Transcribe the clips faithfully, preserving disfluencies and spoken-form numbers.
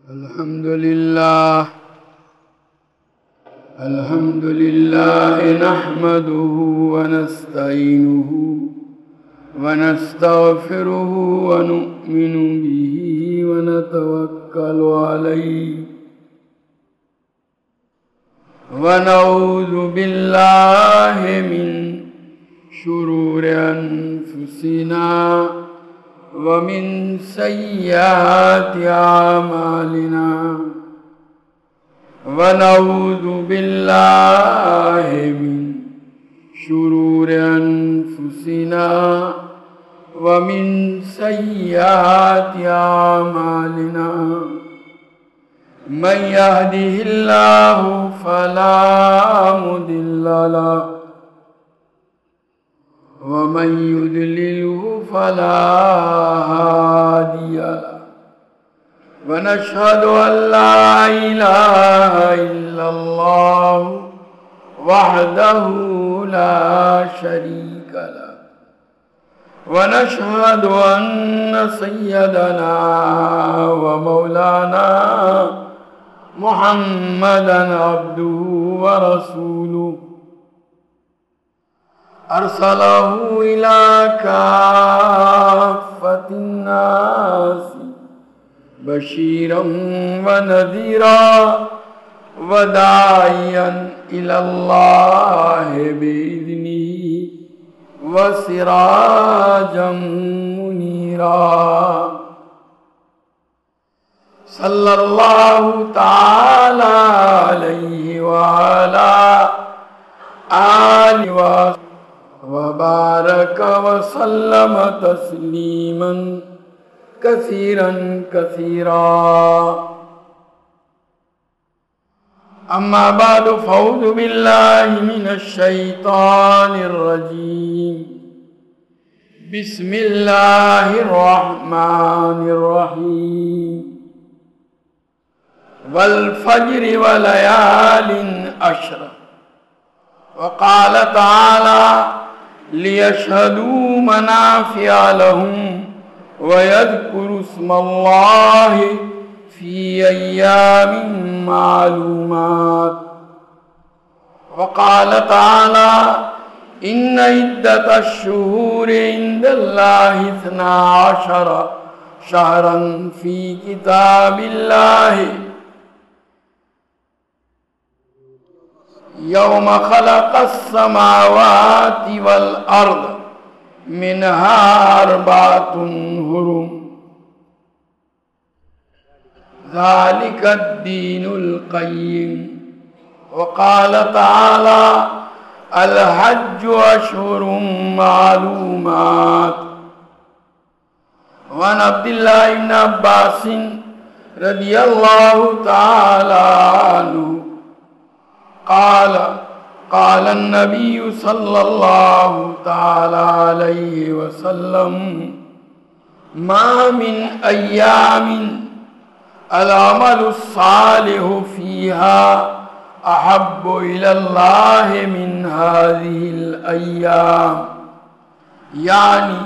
الحمد لله الحمد لله نحمده ونستعينه ونستغفره ونؤمن به ونتوكل عليه ونعوذ بالله من شرور أنفسنا ومن سيئات أعمالنا ونعوذ بالله من شرور أنفسنا ومن سيئات أعمالنا من يهده الله فلا مضل له ومن يضلله فلا هادي له ونشهد أن لا إله إلا الله وحده لا شريك له ونشهد أن سيدنا ومولانا محمدا عبده ورسوله أرسله إلى كافة الناس بشيرا ونذيرا وداعيا إلى الله بإذنه وسراجا منيرا صلى الله تعالى عليه وعلى آله وصحبه وبارك وسلم تسليما كثيرا كثيرا أما بعد فأعوذ بالله من الشيطان الرجيم بسم الله الرحمن الرحيم والفجر وليال عشر وقال تعالى ليشهدوا منافع لهم ويذكروا اسم الله في أيام معلومات وقال تعالى إن عدة الشهور عند الله اثنا عشر شهرا في كتاب الله يوم خلق السماوات والأرض منها أربعة هرم ذلك الدين القيم وقال تعالى الحج أشهر معلومات وعن عبد الله بن عباس رضي الله تعالى عنه قال قال النبي صلى الله تعالى عليه وسلم ما من أيام العمل الصالح فيها أحب إلى الله من هذه الأيام يعني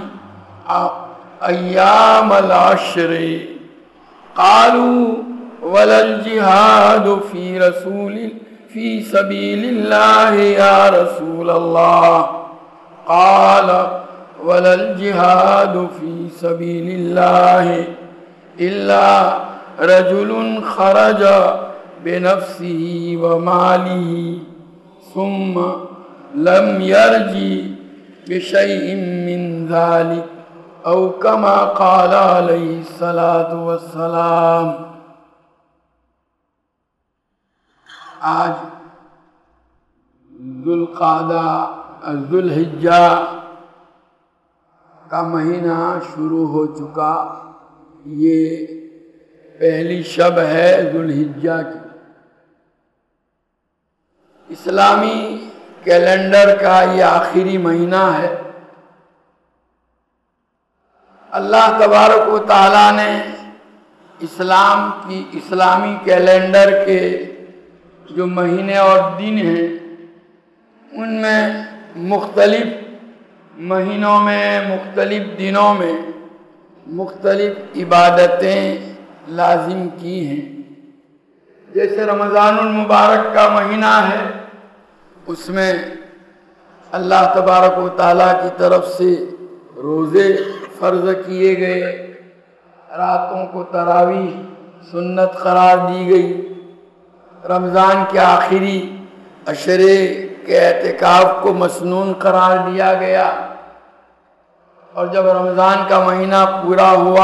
أيام العشر قالوا ولا الجهاد في رسول الله في سبيل الله يا رسول الله قال ولا الجهاد في سبيل الله إلا رجل خرج بنفسه وماله ثم لم يرجع بشيء من ذلك أو كما قال عليه الصلاة والسلام. آج ذوالقعدہ ذوالحجہ کا مہینہ شروع ہو چکا. یہ پہلی شب ہے ذوالحجہ کی. اسلامی کیلنڈر کا یہ آخری مہینہ ہے. اللہ تبارک و تعالیٰ نے اسلام کی اسلامی کیلنڈر کے جو مہینے اور دن ہیں ان میں مختلف مہینوں میں مختلف دنوں میں مختلف عبادتیں لازم کی ہیں. جیسے رمضان المبارک کا مہینہ ہے، اس میں اللہ تبارک و تعالیٰ کی طرف سے روزے فرض کیے گئے، راتوں کو تراویح سنت قرار دی گئی، رمضان کے آخری عشرے کے اعتکاف کو مسنون قرار دیا گیا. اور جب رمضان کا مہینہ پورا ہوا،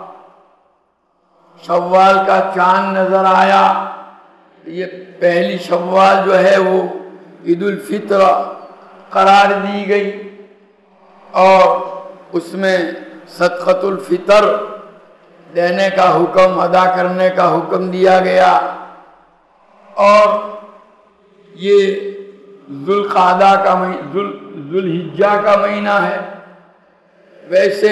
شوال کا چاند نظر آیا، یہ پہلی شوال جو ہے وہ عید الفطر قرار دی گئی اور اس میں صدقۃ الفطر دینے کا حکم، ادا کرنے کا حکم دیا گیا. اور یہ ذوالقعدہ کا ذوالحجہ کا مہینہ ہے. ویسے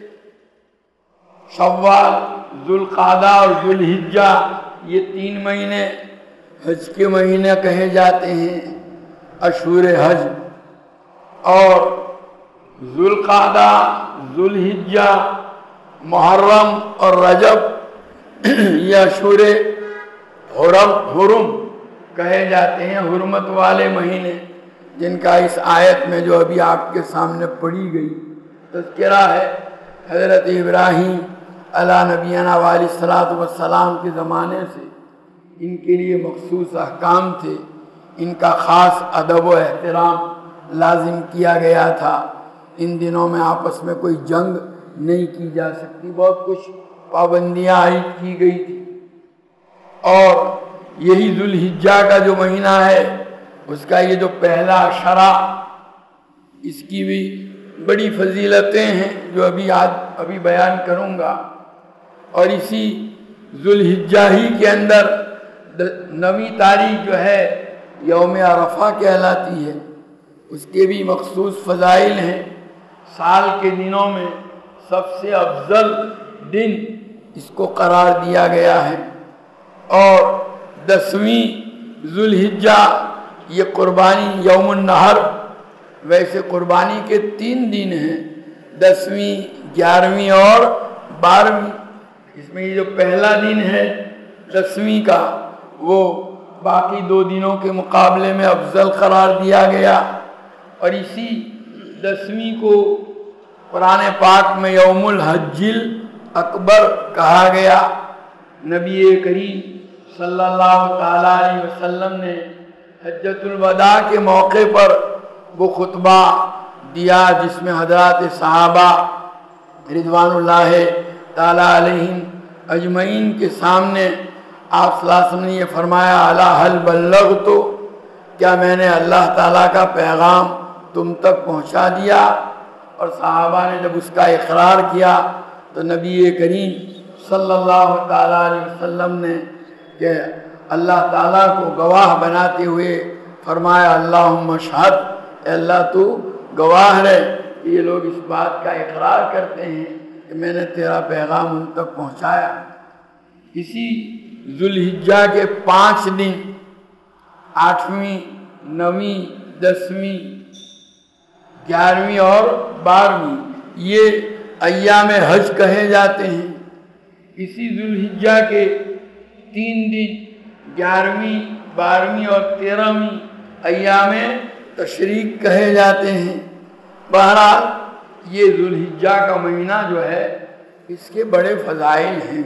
شوال، ذوالقعدہ اور ذوالحجہ یہ تین مہینے حج کے مہینے کہے جاتے ہیں، اشہر حج. اور ذوالقعدہ، ذوالحجہ، محرم اور رجب یہ اشہر حرم حرم کہے جاتے ہیں، حرمت والے مہینے، جن کا اس آیت میں جو ابھی آپ کے سامنے پڑھی گئی تذکرہ ہے. حضرت ابراہیم علیہ نبینا علیہ الصلوۃ والسلام کے زمانے سے ان کے لیے مخصوص احکام تھے، ان کا خاص ادب و احترام لازم کیا گیا تھا. ان دنوں میں آپس میں کوئی جنگ نہیں کی جا سکتی، بہت کچھ پابندیاں عائد کی گئی تھی. اور یہی ذوالحجہ کا جو مہینہ ہے، اس کا یہ جو پہلا عشرہ، اس کی بھی بڑی فضیلتیں ہیں جو ابھی آج ابھی بیان کروں گا. اور اسی ذوالحجہ ہی کے اندر نویں تاریخ جو ہے یوم عرفہ کہلاتی ہے، اس کے بھی مخصوص فضائل ہیں. سال کے دنوں میں سب سے افضل دن اس کو قرار دیا گیا ہے. اور دسویں ذوالحجہ یہ قربانی یوم النحر، ویسے قربانی کے تین دن ہیں، دسویں، گیارہویں اور بارہویں. اس میں یہ جو پہلا دن ہے دسویں کا، وہ باقی دو دنوں کے مقابلے میں افضل قرار دیا گیا. اور اسی دسویں کو قرآن پاک میں یوم الحج الاکبر کہا گیا. نبی کریم صلی اللہ تعالیٰ علیہ وسلم نے حجۃ الوداع کے موقع پر وہ خطبہ دیا جس میں حضرات صحابہ رضوان اللہ تعالیٰ علیہم اجمعین کے سامنے آپ صلی اللہ علیہ وسلم نے یہ فرمایا، الا هل بلغت، کیا میں نے اللہ تعالیٰ کا پیغام تم تک پہنچا دیا؟ اور صحابہ نے جب اس کا اقرار کیا تو نبی کریم صلی اللہ تعالیٰ علیہ وسلم نے کہ اللہ تعالیٰ کو گواہ بناتے ہوئے فرمایا، اللہم اشہد، اے اللہ تو گواہ رہے کہ یہ لوگ اس بات کا اقرار کرتے ہیں کہ میں نے تیرا پیغام ان تک پہنچایا. اسی ذوالحجہ کے پانچ دن، آٹھویں، نویں، دسویں، گیارہویں اور بارہویں، یہ ایام حج کہے جاتے ہیں. اسی ذوالحجہ کے تین دن، گیارہویں، بارہویں اور تیرہویں، ایام تشریق کہے جاتے ہیں. بہرحال یہ ذوالحجہ کا مہینہ جو ہے اس کے بڑے فضائل ہیں.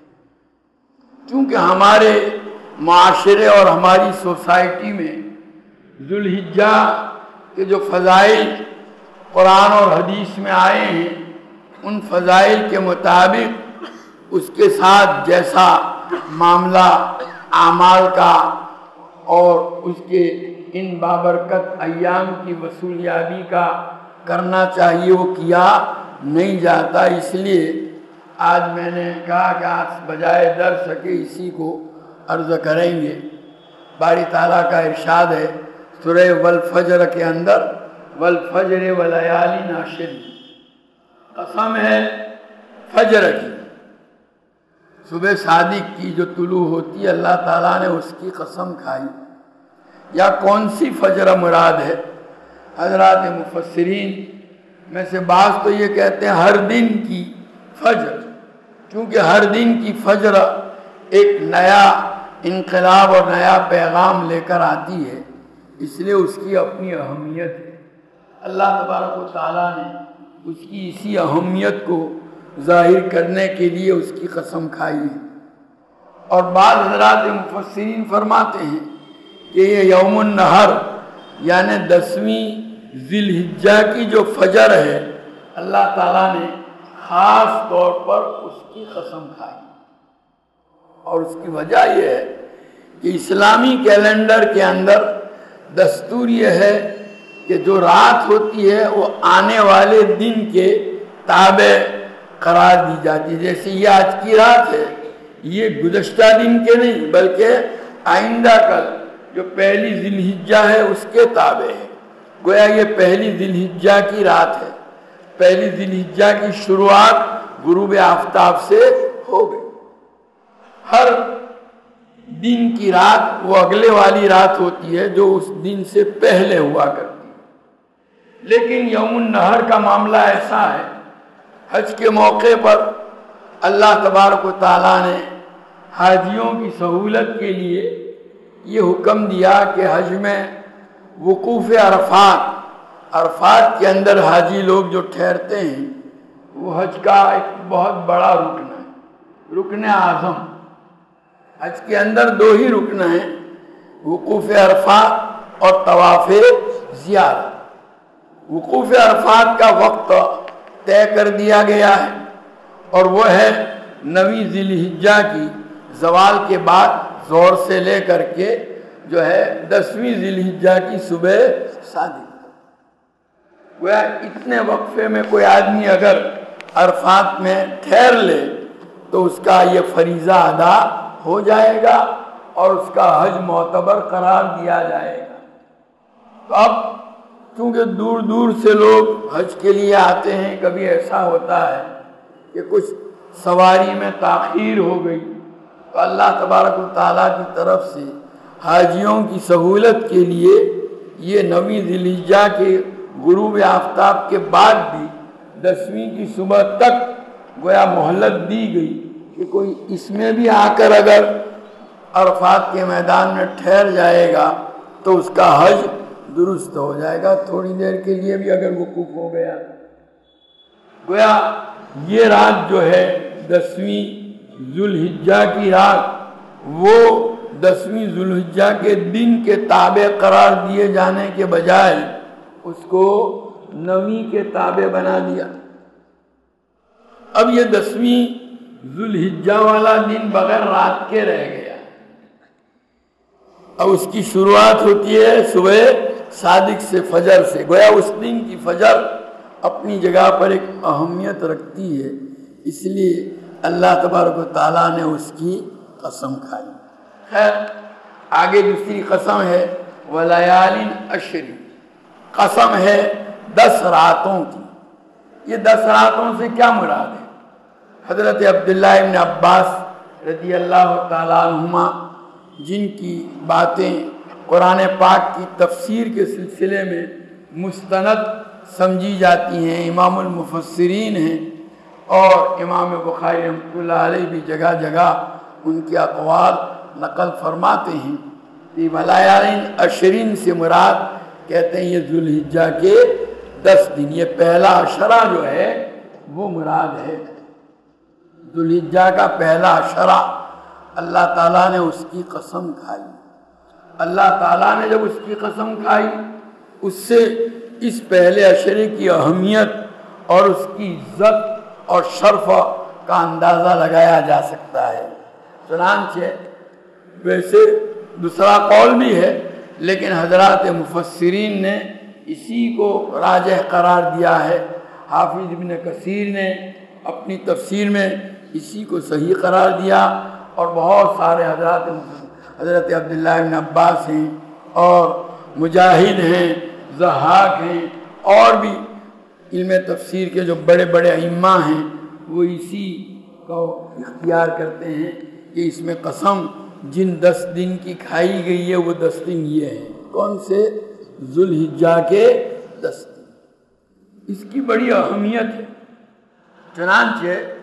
چونکہ ہمارے معاشرے اور ہماری سوسائٹی میں ذوالحجہ کے جو فضائل قرآن اور حدیث میں آئے ہیں، ان فضائل کے مطابق اس کے ساتھ جیسا معاملہ اعمال کا اور اس کے ان بابرکت ایام کی وصولیابی کا کرنا چاہیے، وہ کیا نہیں جاتا. اس لیے آج میں نے کہا کہ آج بجائے درس کے اسی کو عرض کریں گے. باری تعالیٰ کا ارشاد ہے سورہ والفجر کے اندر، والفجر ولیال عشر، قسم ہے فجر کی، صبح صادق کی جو طلوع ہوتی ہے، اللہ تعالیٰ نے اس کی قسم کھائی. یا کون سی فجر مراد ہے؟ حضرات مفسرین میں سے بعض تو یہ کہتے ہیں ہر دن کی فجر، چونکہ ہر دن کی فجر ایک نیا انقلاب اور نیا پیغام لے کر آتی ہے، اس لیے اس کی اپنی اہمیت ہے۔ اللہ تبارک و تعالیٰ نے اس کی اسی اہمیت کو ظاہر کرنے کے لیے اس کی قسم کھائی ہے۔ اور بعض حضرات مفسرین فرماتے ہیں کہ یہ یوم النہر یعنی دسویں ذی الحجہ کی جو فجر ہے، اللہ تعالیٰ نے خاص طور پر اس کی قسم کھائی، اور اس کی وجہ یہ ہے کہ اسلامی کیلنڈر کے اندر دستور یہ ہے کہ جو رات ہوتی ہے وہ آنے والے دن کے تابع قرار دی جاتی ہے۔ جیسے یہ آج کی رات ہے، یہ گزشتہ دن کے نہیں بلکہ آئندہ کل جو پہلی ذی الحجہ ہے اس کے تابع ہے۔ گویا یہ پہلی ذی الحجہ کی رات ہے، پہلی ذی الحجہ کی شروعات غروب آفتاب سے ہو گئی۔ ہر دن کی رات وہ اگلے والی رات ہوتی ہے جو اس دن سے پہلے ہوا کرتی ہے، لیکن یوم النہر کا معاملہ ایسا ہے، حج کے موقع پر اللہ تبارک و تعالیٰ نے حاجیوں کی سہولت کے لیے یہ حکم دیا کہ حج میں وقوف عرفات عرفات کے اندر حاجی لوگ جو ٹھہرتے ہیں وہ حج کا ایک بہت بڑا رکن ہے، رکن اعظم۔ حج کے اندر دو ہی رکن ہیں، وقوف عرفات اور طواف زیارت۔ وقوف عرفات کا وقت طے کر دیا گیا ہے اور وہ ہے نویں ذی الحجہ کی زوال کے بعد زور سے لے کر کے جو ہے دسویں ذی الحجہ کی صبح صادق۔ گویا اتنے وقفے میں کوئی آدمی اگر عرفات میں ٹھہر لے تو اس کا یہ فریضہ ادا ہو جائے گا اور اس کا حج معتبر قرار دیا جائے گا۔ تو اب چونکہ دور دور سے لوگ حج کے لیے آتے ہیں، کبھی ایسا ہوتا ہے کہ کچھ سواری میں تاخیر ہو گئی، تو اللہ تبارک و تعالیٰ کی طرف سے حاجیوں کی سہولت کے لیے یہ نویں ذی الحجہ کے غروب آفتاب کے بعد بھی دسویں کی صبح تک گویا مہلت دی گئی کہ کوئی اس میں بھی آ کر اگر عرفات کے میدان میں ٹھہر جائے گا تو اس کا حج درست ہو جائے گا، تھوڑی دیر کے لیے بھی اگر وقوف ہو گیا۔ گویا یہ رات جو ہے دسویں ذی الحجہ کی رات، وہ دسویں ذی الحجہ کے دن کے تابع قرار دیے جانے کے بجائے اس کو نویں کے تابع بنا دیا۔ اب یہ دسویں ذی الحجہ والا دن بغیر رات کے رہ گیا، اب اس کی شروعات ہوتی ہے صبح صادق سے، فجر سے۔ گویا اس دن کی فجر اپنی جگہ پر ایک اہمیت رکھتی ہے، اس لیے اللہ تبارک و تعالیٰ نے اس کی قسم کھائی۔ خیر آگے دوسری قسم ہے وَلَيَالٍ عَشْرٍ، قسم ہے دس راتوں کی۔ یہ دس راتوں سے کیا مراد ہے؟ حضرت عبداللہ ابن عباس رضی اللہ تعالیٰ عنہما، جن کی باتیں قرآن پاک کی تفسیر کے سلسلے میں مستند سمجھی جاتی ہیں، امام المفسرین ہیں، اور امام بخاری رحمۃ اللہ علیہ بھی جگہ جگہ ان کے اقوال نقل فرماتے ہیں۔ یہ وَلَيَالٍ عَشْرٍ سے مراد کہتے ہیں یہ ذی الحجہ کے دس دن، یہ پہلا عشرہ جو ہے وہ مراد ہے۔ ذی الحجہ کا پہلا عشرہ اللہ تعالیٰ نے اس کی قسم کھائی۔ اللہ تعالیٰ نے جب اس کی قسم کھائی، اس سے اس پہلے عشرے کی اہمیت اور اس کی عزت اور شرف کا اندازہ لگایا جا سکتا ہے۔ چنانچہ ویسے دوسرا قول بھی ہے، لیکن حضرات مفسرین نے اسی کو راجح قرار دیا ہے۔ حافظ ابن کثیر نے اپنی تفسیر میں اسی کو صحیح قرار دیا، اور بہت سارے حضرات حضرت عبداللہ ابن عباس ہیں اور مجاہد ہیں، ضحاک ہیں، اور بھی علم تفسیر کے جو بڑے بڑے ائمہ ہیں وہ اسی کو اختیار کرتے ہیں کہ اس میں قسم جن دس دن کی کھائی گئی ہے وہ دس دن یہ ہیں۔ کون سے؟ ذی الحجہ کے دس دن۔ اس کی بڑی اہمیت ہے، چنانچہ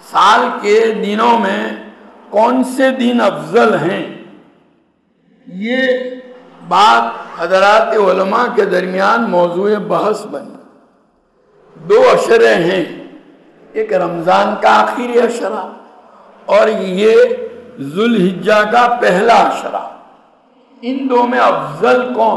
سال کے دنوں میں کون سے دن افضل ہیں، یہ بات حضرات علماء کے درمیان موضوع بحث بنی۔ دو عشرے ہیں، ایک رمضان کا آخری عشرہ اور یہ ذوالحجہ کا پہلا عشرہ، ان دو میں افضل کون؟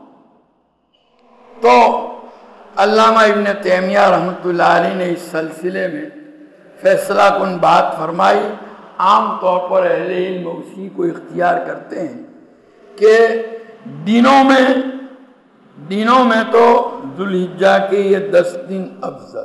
تو علامہ ابن تیمیہ رحمۃ اللہ علیہ نے اس سلسلے میں فیصلہ کن بات فرمائی۔ عام طور پر اہل علم اسی کو اختیار کرتے ہیں کہ دنوں میں دنوں میں تو ذوالحجہ کے یہ دس دن افضل،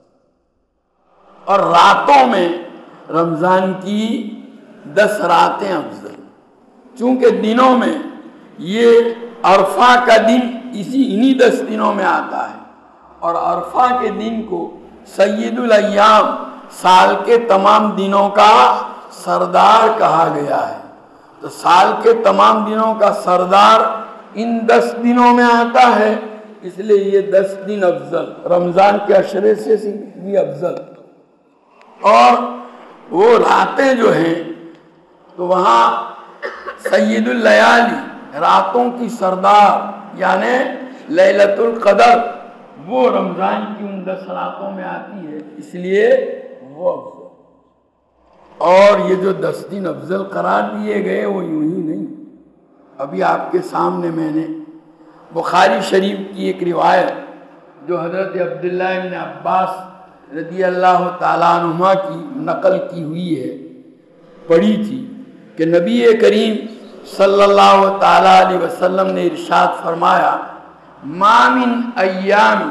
اور راتوں میں رمضان کی دس راتیں افضل، چونکہ دنوں میں یہ عرفہ کا دن اسی انہی دس دنوں میں آتا ہے، اور عرفہ کے دن کو سید الایام، سال کے تمام دنوں کا سردار کہا گیا ہے۔ تو سال کے تمام دنوں کا سردار ان دس دنوں میں آتا ہے، اس لیے یہ دس دن افضل، رمضان کے عشرے سے بھی افضل۔ اور وہ راتیں جو ہیں تو وہاں سید اللیالی، راتوں کی سردار یعنی لیلۃ القدر، وہ رمضان کی ان دس راتوں میں آتی ہے، اس لیے وہ افضل۔ اور یہ جو دس دن افضل قرار دیے گئے وہ یوں ہی نہیں، ابھی آپ کے سامنے میں نے بخاری شریف کی ایک روایت جو حضرت عبداللہ ابن عباس رضی اللہ تعالیٰ عنہما کی نقل کی ہوئی ہے، پڑھی تھی کہ نبی کریم صلی اللہ تعالیٰ علیہ وسلم نے ارشاد فرمایا، ما من ایام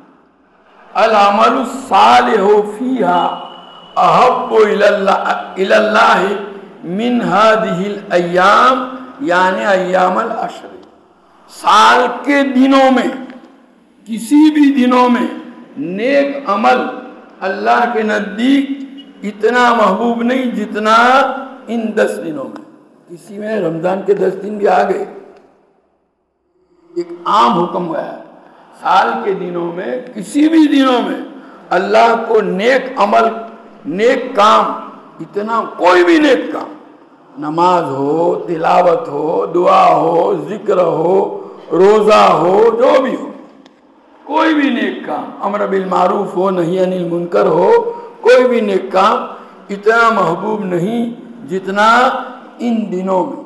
العمل الصالح فیہا احب الی اللہ من هذه الایام، یعنی ایام العشر، سال کے دنوں میں کسی بھی دنوں میں نیک عمل اللہ کے نزدیک اتنا محبوب نہیں جتنا ان دس دنوں میں۔ کسی میں رمضان کے دس دن بھی آ گئے، ایک عام حکم گیا ہے، سال کے دنوں میں کسی بھی دنوں میں اللہ کو نیک عمل، نیک کام، اتنا کوئی بھی نیک کام، نماز ہو، تلاوت ہو، دعا ہو، ذکر ہو، روزہ ہو، جو بھی ہو، کوئی بھی نیک کام، امر بالمعروف ہو، نہی عن المنکر ہو، کوئی بھی نیک کام اتنا محبوب نہیں جتنا ان دنوں میں۔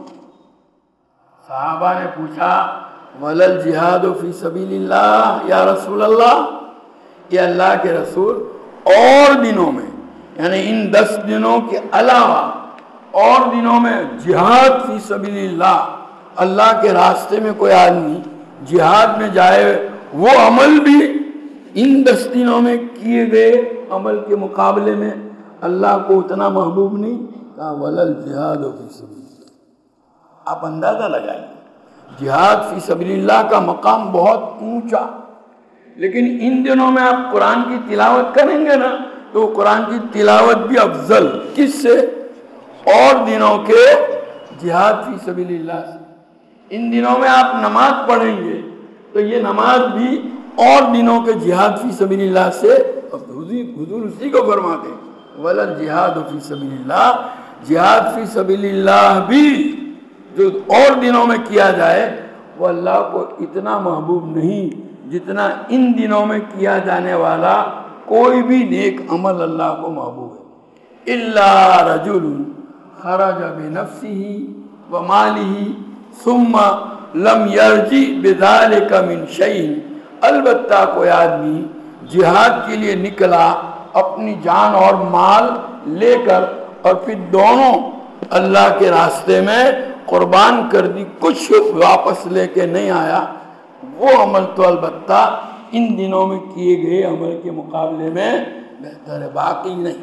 صحابہ نے پوچھا، ولل جہاد فی سبیل اللہ یا رسول اللہ، کہ اللہ کے رسول اور دنوں میں، یعنی ان دس دنوں کے علاوہ اور دنوں میں جہاد فی سبیل اللہ، اللہ کے راستے میں کوئی آدمی جہاد میں جائے، وہ عمل بھی ان دس دنوں میں کیے گئے عمل کے مقابلے میں اللہ کو اتنا محبوب نہیں، کہا ولل جہاد فی سبیل اللہ۔ آپ اندازہ لگائیے، جہاد فی سبیل اللہ کا مقام بہت اونچا، لیکن ان دنوں میں آپ قرآن کی تلاوت کریں گے نا تو قرآن کی تلاوت بھی افضل، کس سے؟ اور دنوں کے جہاد فی سبیل اللہ سے۔ ان دنوں میں آپ نماز پڑھیں گے تو یہ نماز بھی اور دنوں کے جہاد فی سبیل اللہ سے، حضور اسی کو فرماتے ہیں، ولل جہاد فی سبیل اللہ، جہاد فی سبیل اللہ بھی جو اور دنوں میں کیا جائے وہ اللہ کو اتنا محبوب نہیں جتنا ان دنوں میں کیا جانے والا کوئی بھی نیک عمل اللہ کو محبوب ہے۔ الا رجل خرج بنفسه وماله ثم لم يرجع بذلك من شيء، البتہ کوئی آدمی جہاد کے لیے نکلا اپنی جان اور مال لے کر اور پھر دونوں اللہ کے راستے میں قربان کر دی، کچھ واپس لے کے نہیں آیا، وہ عمل تو البتہ ان دنوں میں کیے گئے عمل کے مقابلے میں بہتر ہے، باقی نہیں۔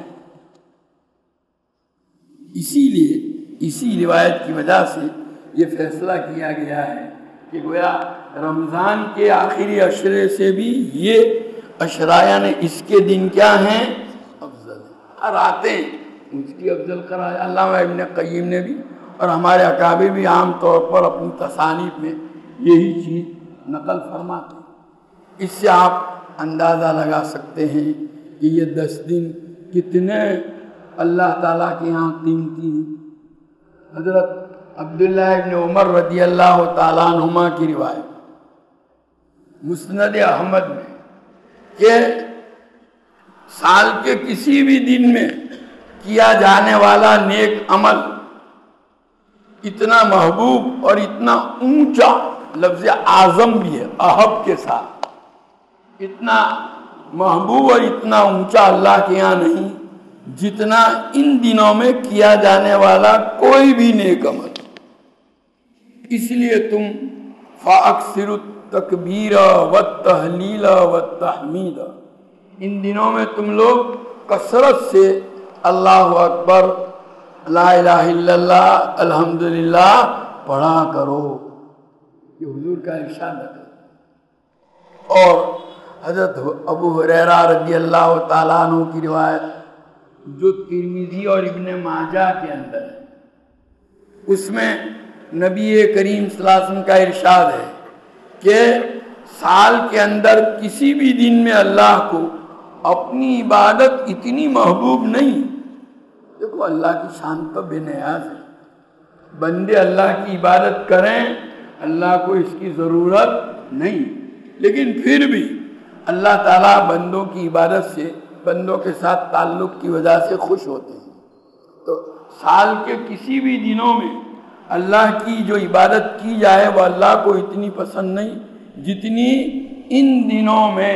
اسی لیے اسی روایت کی وجہ سے یہ فیصلہ کیا گیا ہے کہ گویا رمضان کے آخری عشرے سے بھی یہ عشرایہ نے اس کے دن کیا ہیں؟ افضل ہیں، راتیں اس کی افضل قرار۔ علامہ ابن قیم نے بھی اور ہمارے اکابر بھی عام طور پر اپنی تصانیف میں یہی چیز نقل فرماتے ہیں۔ اس سے آپ اندازہ لگا سکتے ہیں کہ یہ دس دن کتنے اللہ تعالیٰ کے یہاں قیمتی ہیں۔ حضرت عبداللہ ابن عمر رضی اللہ تعالیٰ عنہما کی روایت مسند احمد میں کہ سال کے کسی بھی دن میں کیا جانے والا نیک عمل اتنا محبوب اور اتنا اونچا، لفظ اعظم بھی ہے احب کے ساتھ، اتنا محبوب اور اتنا اونچا اللہ کے یہاں نہیں جتنا ان دنوں میں کیا جانے والا کوئی بھی نیک عمل۔ اس لیے تم فَأَكْثِرُوا التَّكْبِيرَ وَالتَّهْلِيلَ وَالتَّحْمِيدَ، ان دنوں میں تم لوگ کثرت سے اللہ اکبر، لا الہ الا اللہ، الحمدللہ پڑھا کرو، یہ حضور کا ارشاد ہے۔ اور حضرت ابو ہریرہ رضی اللہ تعالیٰ عنہ کی روایت جو ترمذی اور ابن ماجہ کے اندر ہے، اس میں نبی کریم صلی اللہ علیہ وسلم کا ارشاد ہے کہ سال کے اندر کسی بھی دن میں اللہ کو اپنی عبادت اتنی محبوب نہیں۔ دیکھو اللہ کی شان تو بے نیاز ہے، بندے اللہ کی عبادت کریں، اللہ کو اس کی ضرورت نہیں، لیکن پھر بھی اللہ تعالیٰ بندوں کی عبادت سے، بندوں کے ساتھ تعلق کی وجہ سے خوش ہوتے ہیں۔ تو سال کے کسی بھی دنوں میں اللہ کی جو عبادت کی جائے وہ اللہ کو اتنی پسند نہیں جتنی ان دنوں میں۔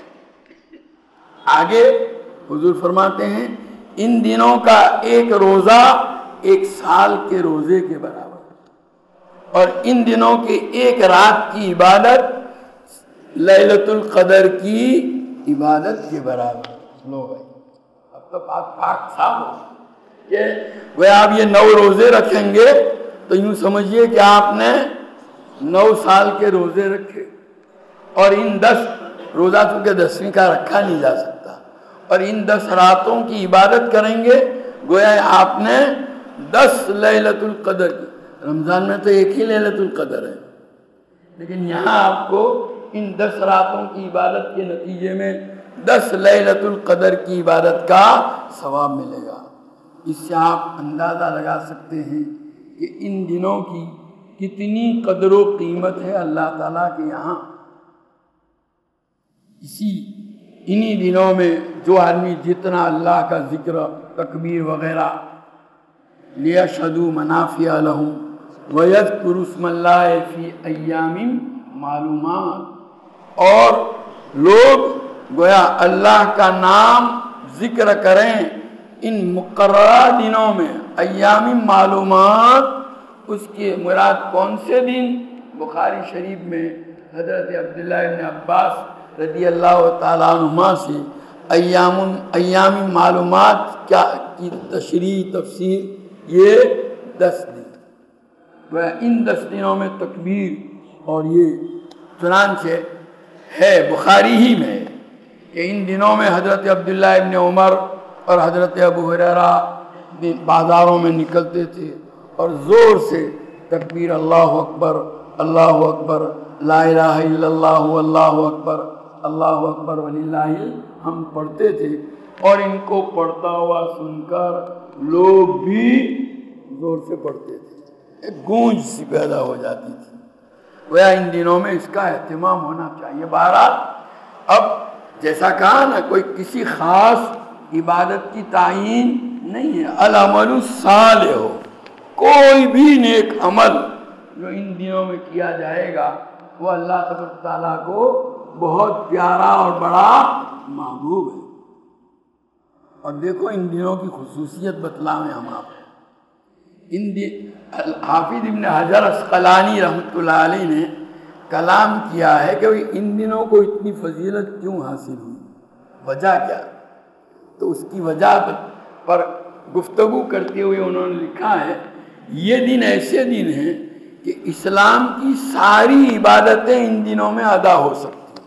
آگے حضور فرماتے ہیں ان دنوں کا ایک روزہ ایک سال کے روزے کے برابر، اور ان دنوں کے ایک رات کی عبادت لیلۃ القدر کی عبادت کے برابر۔ لو بھائی اب تو پاک پاک صاحب ہو کہ وہ آپ یہ نو روزے رکھیں گے تو یوں سمجھیے کہ آپ نے نو سال کے روزے رکھے، اور ان دس روزہ چونکہ دسویں کا رکھا نہیں جا سکتا، اور ان دس راتوں کی عبادت کریں گے گویا آپ نے دس لیلۃ القدر کی۔ رمضان میں تو ایک ہی لیلۃ القدر ہے، لیکن یہاں آپ کو ان دس راتوں کی عبادت کے نتیجے میں دس لیلۃ القدر کی عبادت کا ثواب ملے گا۔ اس سے آپ اندازہ لگا سکتے ہیں کہ ان دنوں کی کتنی قدر و قیمت ہے اللہ تعالیٰ کے یہاں۔ اسی انہی دنوں میں جو آدمی جتنا اللہ کا ذکر، تکبیر وغیرہ، لیشہدوا منافع لہم ویذکروا اسم اللہ فی ایام معلومات، اور لوگ گویا اللہ کا نام ذکر کریں ان مقررہ دنوں میں، ایام معلومات۔ اس کے مراد کون سے دن؟ بخاری شریف میں حضرت عبداللہ ابن عباس رضی اللہ تعالیٰ عنہما سے ایام ایام معلومات کیا کی تشریح تفسیر، یہ دس دن، وہ ان دس دنوں میں تکبیر، اور یہ چنانچہ ہے بخاری ہی میں کہ ان دنوں میں حضرت عبداللہ ابن عمر اور حضرت ابو ہریرہ بازاروں میں نکلتے تھے اور زور سے تکبیر اللہ اکبر اللہ اکبر لا الہ الا اللہ واللہ اکبر اللہ اکبر وللہ ہم پڑھتے تھے، اور ان کو پڑھتا ہوا سن کر لوگ بھی زور سے پڑھتے تھے، ایک گونج سی پیدا ہو جاتی تھی۔ وہ ان دنوں میں اس کا اہتمام ہونا چاہیے۔ بہرحال اب جیسا کہا نا، کوئی کسی خاص عبادت کی تعین نہیں ہے، العمل الصالح ہو، کوئی بھی نیک عمل جو ان دنوں میں کیا جائے گا وہ اللہ تبارک تعالیٰ کو بہت پیارا اور بڑا محبوب ہے۔ اور دیکھو ان دنوں کی خصوصیت بتلاویں ہم آپ ان دن حافظ ابن حجر عسقلانی رحمۃ اللہ علیہ نے کلام کیا ہے کہ ان دنوں کو اتنی فضیلت کیوں حاصل ہوئی، وجہ کیا؟ تو اس کی وجہ پر گفتگو کرتے ہوئے انہوں نے لکھا ہے یہ دن ایسے دن ہیں کہ اسلام کی ساری عبادتیں ان دنوں میں ادا ہو سکتی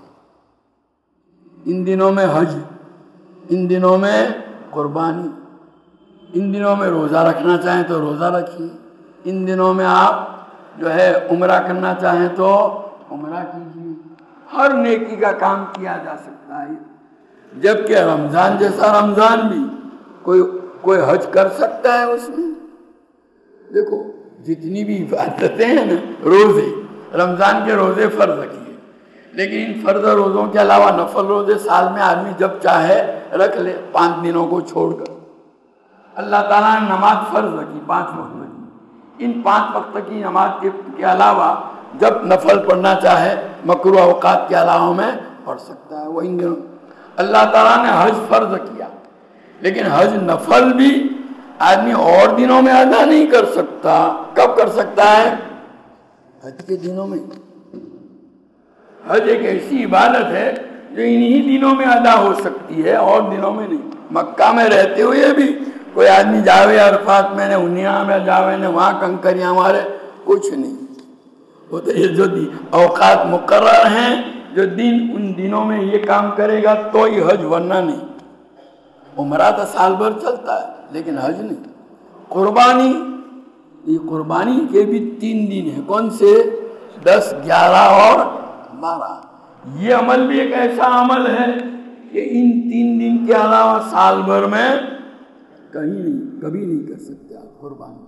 ہیں۔ ان دنوں میں حج، ان دنوں میں قربانی، ان دنوں میں روزہ رکھنا چاہیں تو روزہ رکھیے، ان دنوں میں آپ جو ہے عمرہ کرنا چاہیں تو عمرہ کیجیے، ہر نیکی کا کام کیا جا سکتا ہے۔ جبکہ رمضان جیسا رمضان بھی کوئی کوئی حج کر سکتا ہے اس میں؟ دیکھو جتنی بھی عبادتیں ہیں نا، روزے، رمضان کے روزے فرض کیے، لیکن ان فرض روزوں کے علاوہ نفل روزے سال میں آدمی جب چاہے رکھ لے، پانچ دنوں کو چھوڑ کر۔ اللہ تعالیٰ نے نماز فرض کی پانچ وقت کی، ان پانچ وقت کی نماز کے, کے علاوہ جب نفل پڑھنا چاہے مکروہ اوقات کے علاوہ میں پڑھ سکتا ہے۔ وہ ان دنوں اللہ تعالیٰ نے حج فرض کیا، لیکن حج نفل بھی آدمی اور دنوں میں ادا نہیں کر سکتا۔ کب کر سکتا ہے؟ حج کے دنوں میں۔ حج ایک ایسی عبادت ہے جو انہی دنوں میں ادا ہو سکتی ہے، اور دنوں میں نہیں۔ مکہ میں رہتے ہوئے بھی کوئی آدمی جاوے عرفات میں نے انیا میں جاوے نے وہاں کنکریاں مارے، کچھ نہیں۔ وہ تو یہ جو اوقات مقرر ہیں، جو دن ان دنوں میں یہ کام کرے گا تو ہی حج، ورنہ نہیں۔ عمرہ تو سال بھر چلتا ہے لیکن حج نہیں۔ قربانی، یہ قربانی کے بھی تین دن ہیں، کون سے؟ دس، گیارہ اور بارہ۔ یہ عمل بھی ایک ایسا عمل ہے کہ ان تین دن کے علاوہ سال بھر میں کہیں نہیں، کبھی نہیں کر سکتے آپ قربانی۔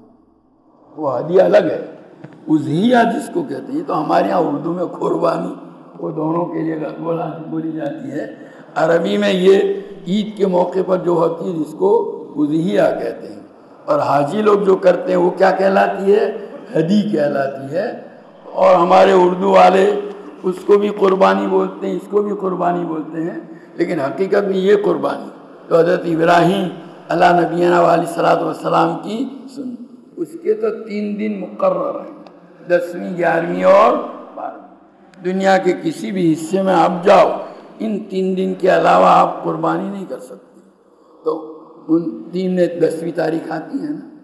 وہ ہدیہ الگ ہے، اضحیہ جس کو کہتے ہیں، یہ تو ہمارے یہاں اردو میں قربانی وہ دونوں کے لیے بولی جاتی ہے، عربی میں یہ عید کے موقع پر جو ہوتی ہے جس کو اضحیہ کہتے ہیں، اور حاجی لوگ جو کرتے ہیں وہ کیا کہلاتی ہے؟ ہدی کہلاتی ہے۔ اور ہمارے اردو والے اس کو بھی قربانی بولتے ہیں، اس کو بھی قربانی بولتے ہیں، لیکن حقیقت میں یہ قربانی تو حضرت ابراہیم علیہ نبینا علیہ الصلوۃ والسلام کی سن، اس کے تو تین دن مقرر ہیں، دسویں، گیارہویں اور بارہویں۔ دنیا کے کسی بھی حصے میں آپ جاؤ، ان تین دن کے علاوہ آپ قربانی نہیں کر سکتے۔ تو ان تین نے دسویں تاریخ آتی ہے نا،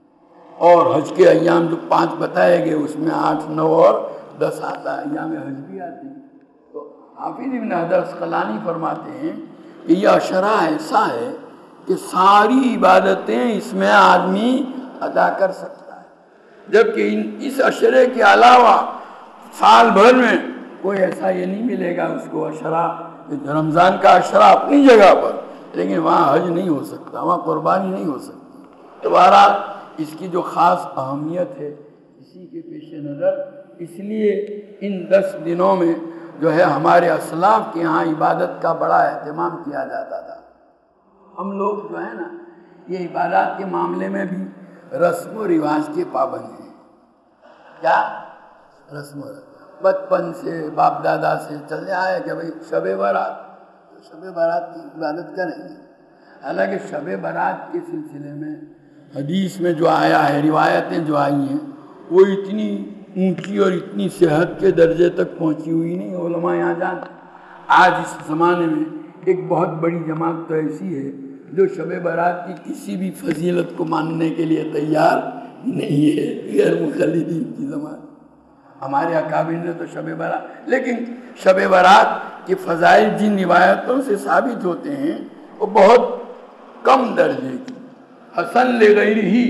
اور حج کے ایام جو پانچ بتائے گئے اس میں آٹھ، نو اور دس آتا ہے، ایام حج بھی آتے ہیں۔ تو حافظ ابن حجر عسقلانی فرماتے ہیں کہ یہ عشرہ ایسا ہے کہ ساری عبادتیں اس میں آدمی ادا کر سکتا ہے، جبکہ ان اس عشرے کے علاوہ سال بھر میں کوئی ایسا یہ نہیں ملے گا اس کو عشرہ۔ رمضان کا عشرہ اپنی جگہ پر، لیکن وہاں حج نہیں ہو سکتا، وہاں قربانی نہیں ہو سکتی۔ تو بہرحال اس کی جو خاص اہمیت ہے اسی کے پیش نظر، اس لیے ان دس دنوں میں جو ہے ہمارے اسلاف کے یہاں عبادت کا بڑا اہتمام کیا جاتا تھا۔ ہم لوگ جو ہے نا یہ عبادات کے معاملے میں بھی رسم و رواج کے پابند ہیں۔ کیا رسم و رواج؟ بچپن سے باپ دادا سے چلے آئے کہ بھئی شب برات، شب برات کی عبادت کریں گے۔ حالانکہ شب برات کے سلسلے میں حدیث میں جو آیا ہے، روایتیں جو آئی ہیں، وہ اتنی اونچی اور اتنی صحت کے درجے تک پہنچی ہوئی نہیں۔ علماء یہاں جانتے، آج اس زمانے میں ایک بہت بڑی جماعت تو ایسی ہے جو شب برات کی کسی بھی فضیلت کو ماننے کے لیے تیار نہیں ہے، غیر مقلدین کی زمانہ۔ ہمارے اکابر نے تو شب برات، لیکن شب برات کے فضائل جن روایتوں سے ثابت ہوتے ہیں وہ بہت کم درجے کی، حسن لغیرہ،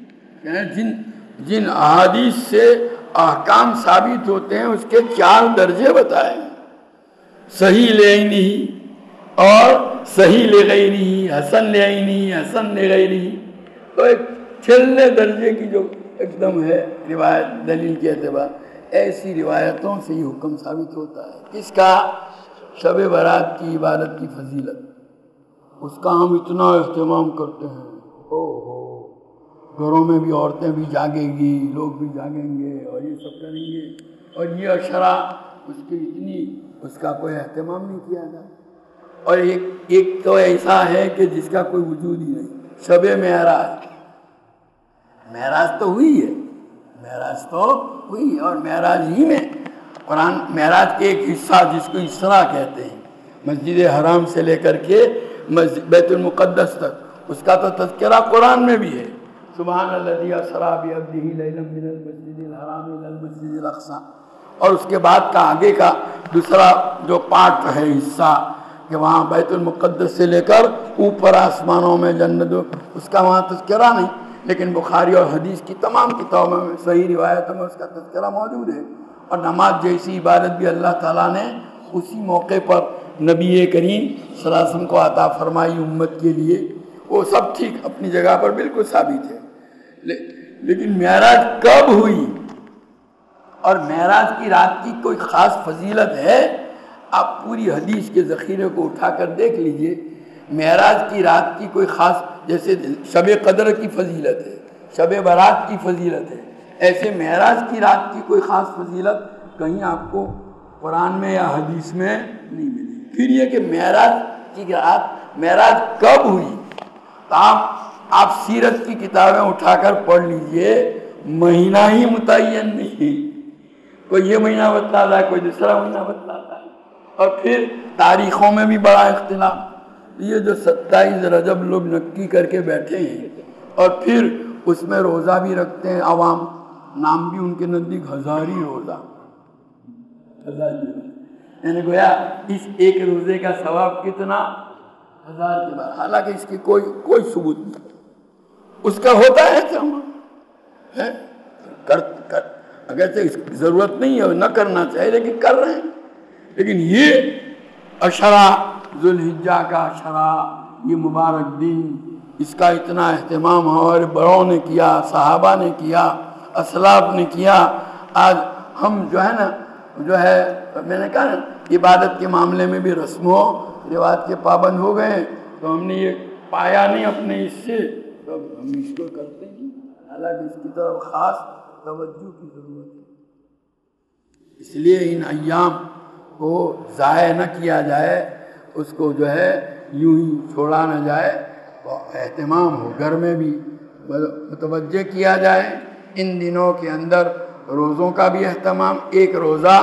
جن جن احادیث سے احکام ثابت ہوتے ہیں اس کے چار درجے بتائے ہیں، صحیح لعینہ اور صحیح لغیرہ، حسن لعینہ، حسن لغیرہ۔ تو ایک چھلے درجے کی جو ایک دم ہے روایت دلیل کے اعتبار، ایسی روایتوں سے یہ حکم ثابت ہوتا ہے کس کا؟ شب برات کی عبادت کی فضیلت، اس کا ہم اتنا اہتمام کرتے ہیں۔ او ہو، گھروں میں بھی عورتیں بھی جاگیں گی، لوگ بھی جاگیں گے اور یہ سب کریں گے، اور یہ عشرہ اس کی اتنی اس کا کوئی اہتمام نہیں کیا جائے۔ اور ایک ایک تو ایسا ہے کہ جس کا کوئی وجود ہی نہیں، شب معراج۔ معراج تو ہوئی ہے، معراج تو ہوئی، اور معراج ہی میں قرآن معراج کے ایک حصہ جس کو اسراء کہتے ہیں، مسجد حرام سے لے کر کے بیت المقدس تک، اس کا تو تذکرہ قرآن میں بھی ہے، سبحان الذی اسریٰ بعبدہ لیلا من المسجد الحرام الی المسجد الاقصی۔ اور اس کے بعد کا آگے کا دوسرا جو پارٹ ہے، حصہ، کہ وہاں بیت المقدس سے لے کر اوپر آسمانوں میں جنت، اس کا وہاں تذکرہ نہیں، لیکن بخاری اور حدیث کی تمام کتابوں میں صحیح روایتوں میں اس کا تذکرہ موجود ہے۔ اور نماز جیسی عبادت بھی اللہ تعالیٰ نے اسی موقع پر نبی کریم صلی اللہ علیہ وسلم کو عطا فرمائی امت کے لیے، وہ سب ٹھیک اپنی جگہ پر بالکل ثابت ہے، لیکن معراج کب ہوئی اور معراج کی رات کی کوئی خاص فضیلت ہے؟ آپ پوری حدیث کے ذخیرے کو اٹھا کر دیکھ لیجئے، معراج کی رات کی کوئی خاص، جیسے شب قدر کی فضیلت ہے، شب برات کی فضیلت ہے، ایسے معراج کی رات کی کوئی خاص فضیلت کہیں آپ کو قرآن میں یا حدیث میں نہیں ملی۔ پھر یہ کہ معراج کی رات معراج کب ہوئی، تو آپ آپ سیرت کی کتابیں اٹھا کر پڑھ لیجئے، مہینہ ہی متعین نہیں، کوئی یہ مہینہ بتلاتا ہے، کوئی دوسرا مہینہ بتلاتا ہے، اور پھر تاریخوں میں بھی بڑا اختلاف۔ یہ جو ستائیس رجب لوگ نکی کر کے بیٹھے ہیں اور پھر اس میں روزہ بھی رکھتے ہیں عوام، نام بھی ان کے نزدیک ہزاری روزہ، ہزاری روزہ، یعنی گویا اس ایک روزے کا ثواب کتنا، ہزار کے بعد، حالانکہ اس کی کوئی کوئی ثبوت نہیں، اس کا ہوتا ہے ہے کر کر اگرچہ اس کی ضرورت نہیں ہے، نہ کرنا چاہیے لیکن کر رہے ہیں۔ لیکن یہ عشرہ ذوالحجہ کا عشرہ، یہ مبارک دن، اس کا اتنا اہتمام ہمارے بڑوں نے کیا، صحابہ نے کیا، اسلاف نے کیا۔ آج ہم جو ہے نا جو ہے میں نے کہا نا عبادت کے معاملے میں بھی رسم و رواج کے پابند ہو گئے، تو ہم نے یہ پایا نہیں اپنے اس سے، تو ہم اس کو کرتے ہیں، حالانکہ اس کی طرف خاص توجہ کی ضرورت ہے۔ اس لیے ان ایام کو ضائع نہ کیا جائے، اس کو جو ہے یوں ہی چھوڑا نہ جائے، اہتمام ہو، گھر میں بھی متوجہ کیا جائے۔ ان دنوں کے اندر روزوں کا بھی اہتمام، ایک روزہ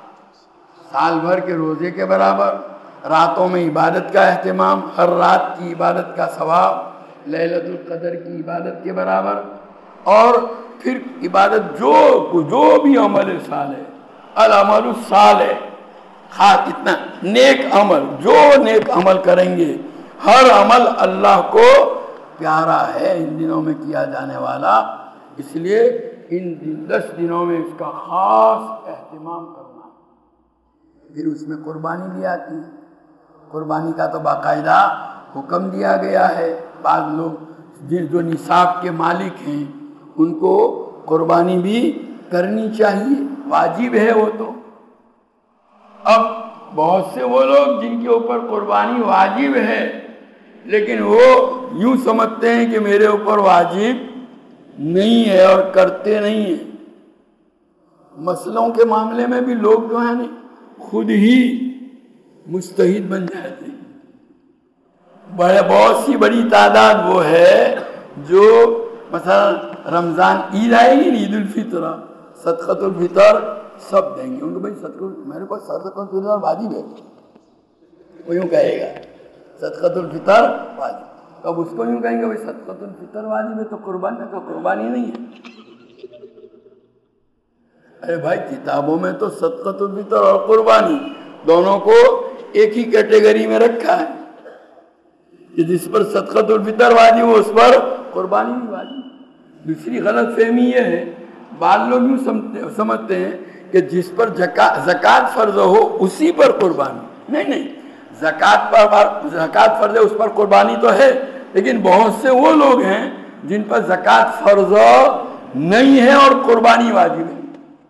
سال بھر کے روزے کے برابر، راتوں میں عبادت کا اہتمام، ہر رات کی عبادت کا ثواب لیلۃ القدر کی عبادت کے برابر، اور پھر عبادت جو جو بھی عمل صالح، العمل الصالح، خاص اتنا نیک عمل، جو نیک عمل کریں گے، ہر عمل اللہ کو پیارا ہے ان دنوں میں کیا جانے والا، اس لیے ان دس دنوں میں اس کا خاص اہتمام کرنا۔ پھر اس میں قربانی بھی آتی ہے، قربانی کا تو باقاعدہ حکم دیا گیا ہے۔ بعض لوگ جو نصاب کے مالک ہیں ان کو قربانی بھی کرنی چاہیے، واجب ہے وہ تو۔ اب بہت سے وہ لوگ جن کے اوپر قربانی واجب ہے لیکن وہ یوں سمجھتے ہیں کہ میرے اوپر واجب نہیں ہے اور کرتے نہیں ہیں۔ مسئلوں کے معاملے میں بھی لوگ جو ہیں خود ہی مجتہد بن جاتے ہیں۔ بڑے بہت سی بڑی تعداد وہ ہے جو مثلا رمضان عید آئے گی، عید الفطر، صدقۃ الفطر سب دیں گے، ان کو بھائی صدقہ میرے پاس صدقۃ الفطر واجب ہے، وہ یوں کہے گا صدقۃ الفطر واجب، اب اس کو یوں کہیں گے بھائی صدقۃ الفطر واجب ہے تو قربانی کا قربانی نہیں ہے۔ ارے بھائی کتابوں میں تو صدقۃ الفطر اور قربانی دونوں کو ایک ہی کیٹیگری میں رکھا ہے کہ جس پر صدقۃ الفطر واجب ہو اس پر قربانی بھی واجب۔ دوسری غلط فہمی یہ ہے، بعض لوگ یوں سمجھتے ہیں کہ جس پر زکوٰۃ فرض ہو اسی پر قربانی، نہیں نہیں، زکوٰۃ پر زکوٰۃ فرض ہے اس پر قربانی تو ہے، لیکن بہت سے وہ لوگ ہیں جن پر زکوٰۃ فرض نہیں ہے اور قربانی واجب ہے۔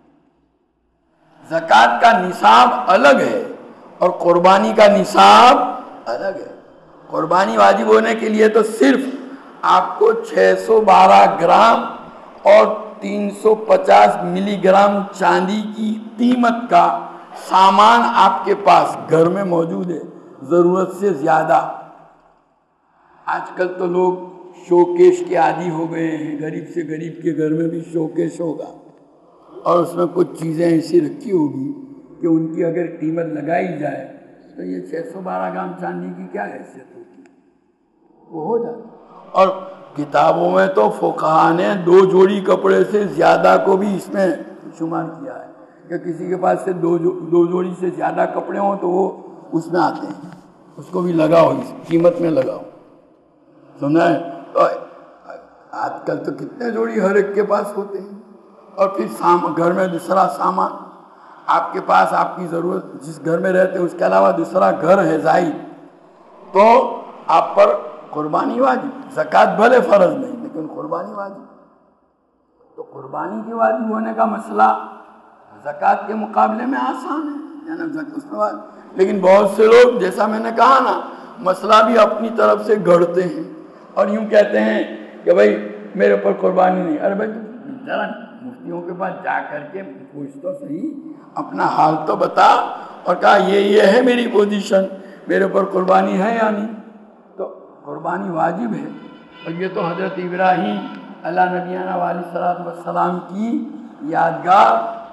زکوٰۃ کا نصاب الگ ہے اور قربانی کا نصاب الگ ہے۔ قربانی واجب ہونے کے لیے تو صرف آپ کو چھ سو بارہ گرام اور تین سو پچاس ملی گرام چاندی کی قیمت کا سامان آپ کے پاس گھر میں موجود ہے، ضرورت سے زیادہ۔ آج کل تو لوگ شوکیش کے عادی ہو گئے ہیں، غریب سے غریب کے گھر میں بھی شوکیش ہوگا اور اس میں کچھ چیزیں ایسی رکھی ہوگی کہ ان کی اگر قیمت لگائی جائے تو یہ چھ سو بارہ گرام چاندی کی کیا حیثیت ہوگی، وہ ہو جاتا۔ اور کتابوں میں تو فقہا نے دو جوڑی کپڑے سے زیادہ کو بھی اس میں شمار کیا ہے کہ کسی کے پاس سے دو جو دو جوڑی سے زیادہ کپڑے ہوں تو وہ اس میں آتے ہیں، اس کو بھی لگاؤ، اس قیمت میں لگاؤ، سنا ہے؟ تو آج کل تو کتنے جوڑی ہر ایک کے پاس ہوتے ہیں۔ اور پھر سام گھر میں دوسرا سامان آپ کے پاس، آپ کی ضرورت جس گھر میں رہتے ہیں اس کے علاوہ دوسرا گھر ہے زائد، تو آپ پر قربانی واجب، زکوٰۃ بھلے فرض نہیں لیکن قربانی واجب. تو قربانی کے واجب ہونے کا مسئلہ زکوٰۃ کے مقابلے میں آسان ہے، یعنی لیکن بہت سے لوگ جیسا میں نے کہا نا مسئلہ بھی اپنی طرف سے گھڑتے ہیں اور یوں کہتے ہیں کہ بھائی میرے اوپر قربانی نہیں. ارے بھائی ذرا مفتیوں کے پاس جا کر کے پوچھ تو صحیح، اپنا حال تو بتا، اور کہا یہ یہ ہے میری پوزیشن، میرے اوپر قربانی ہے یا نہیں. تو قربانی واجب ہے. اور یہ تو حضرت ابراہیم علیہ نبینا علیہ الصلوۃ والسلام کی یادگار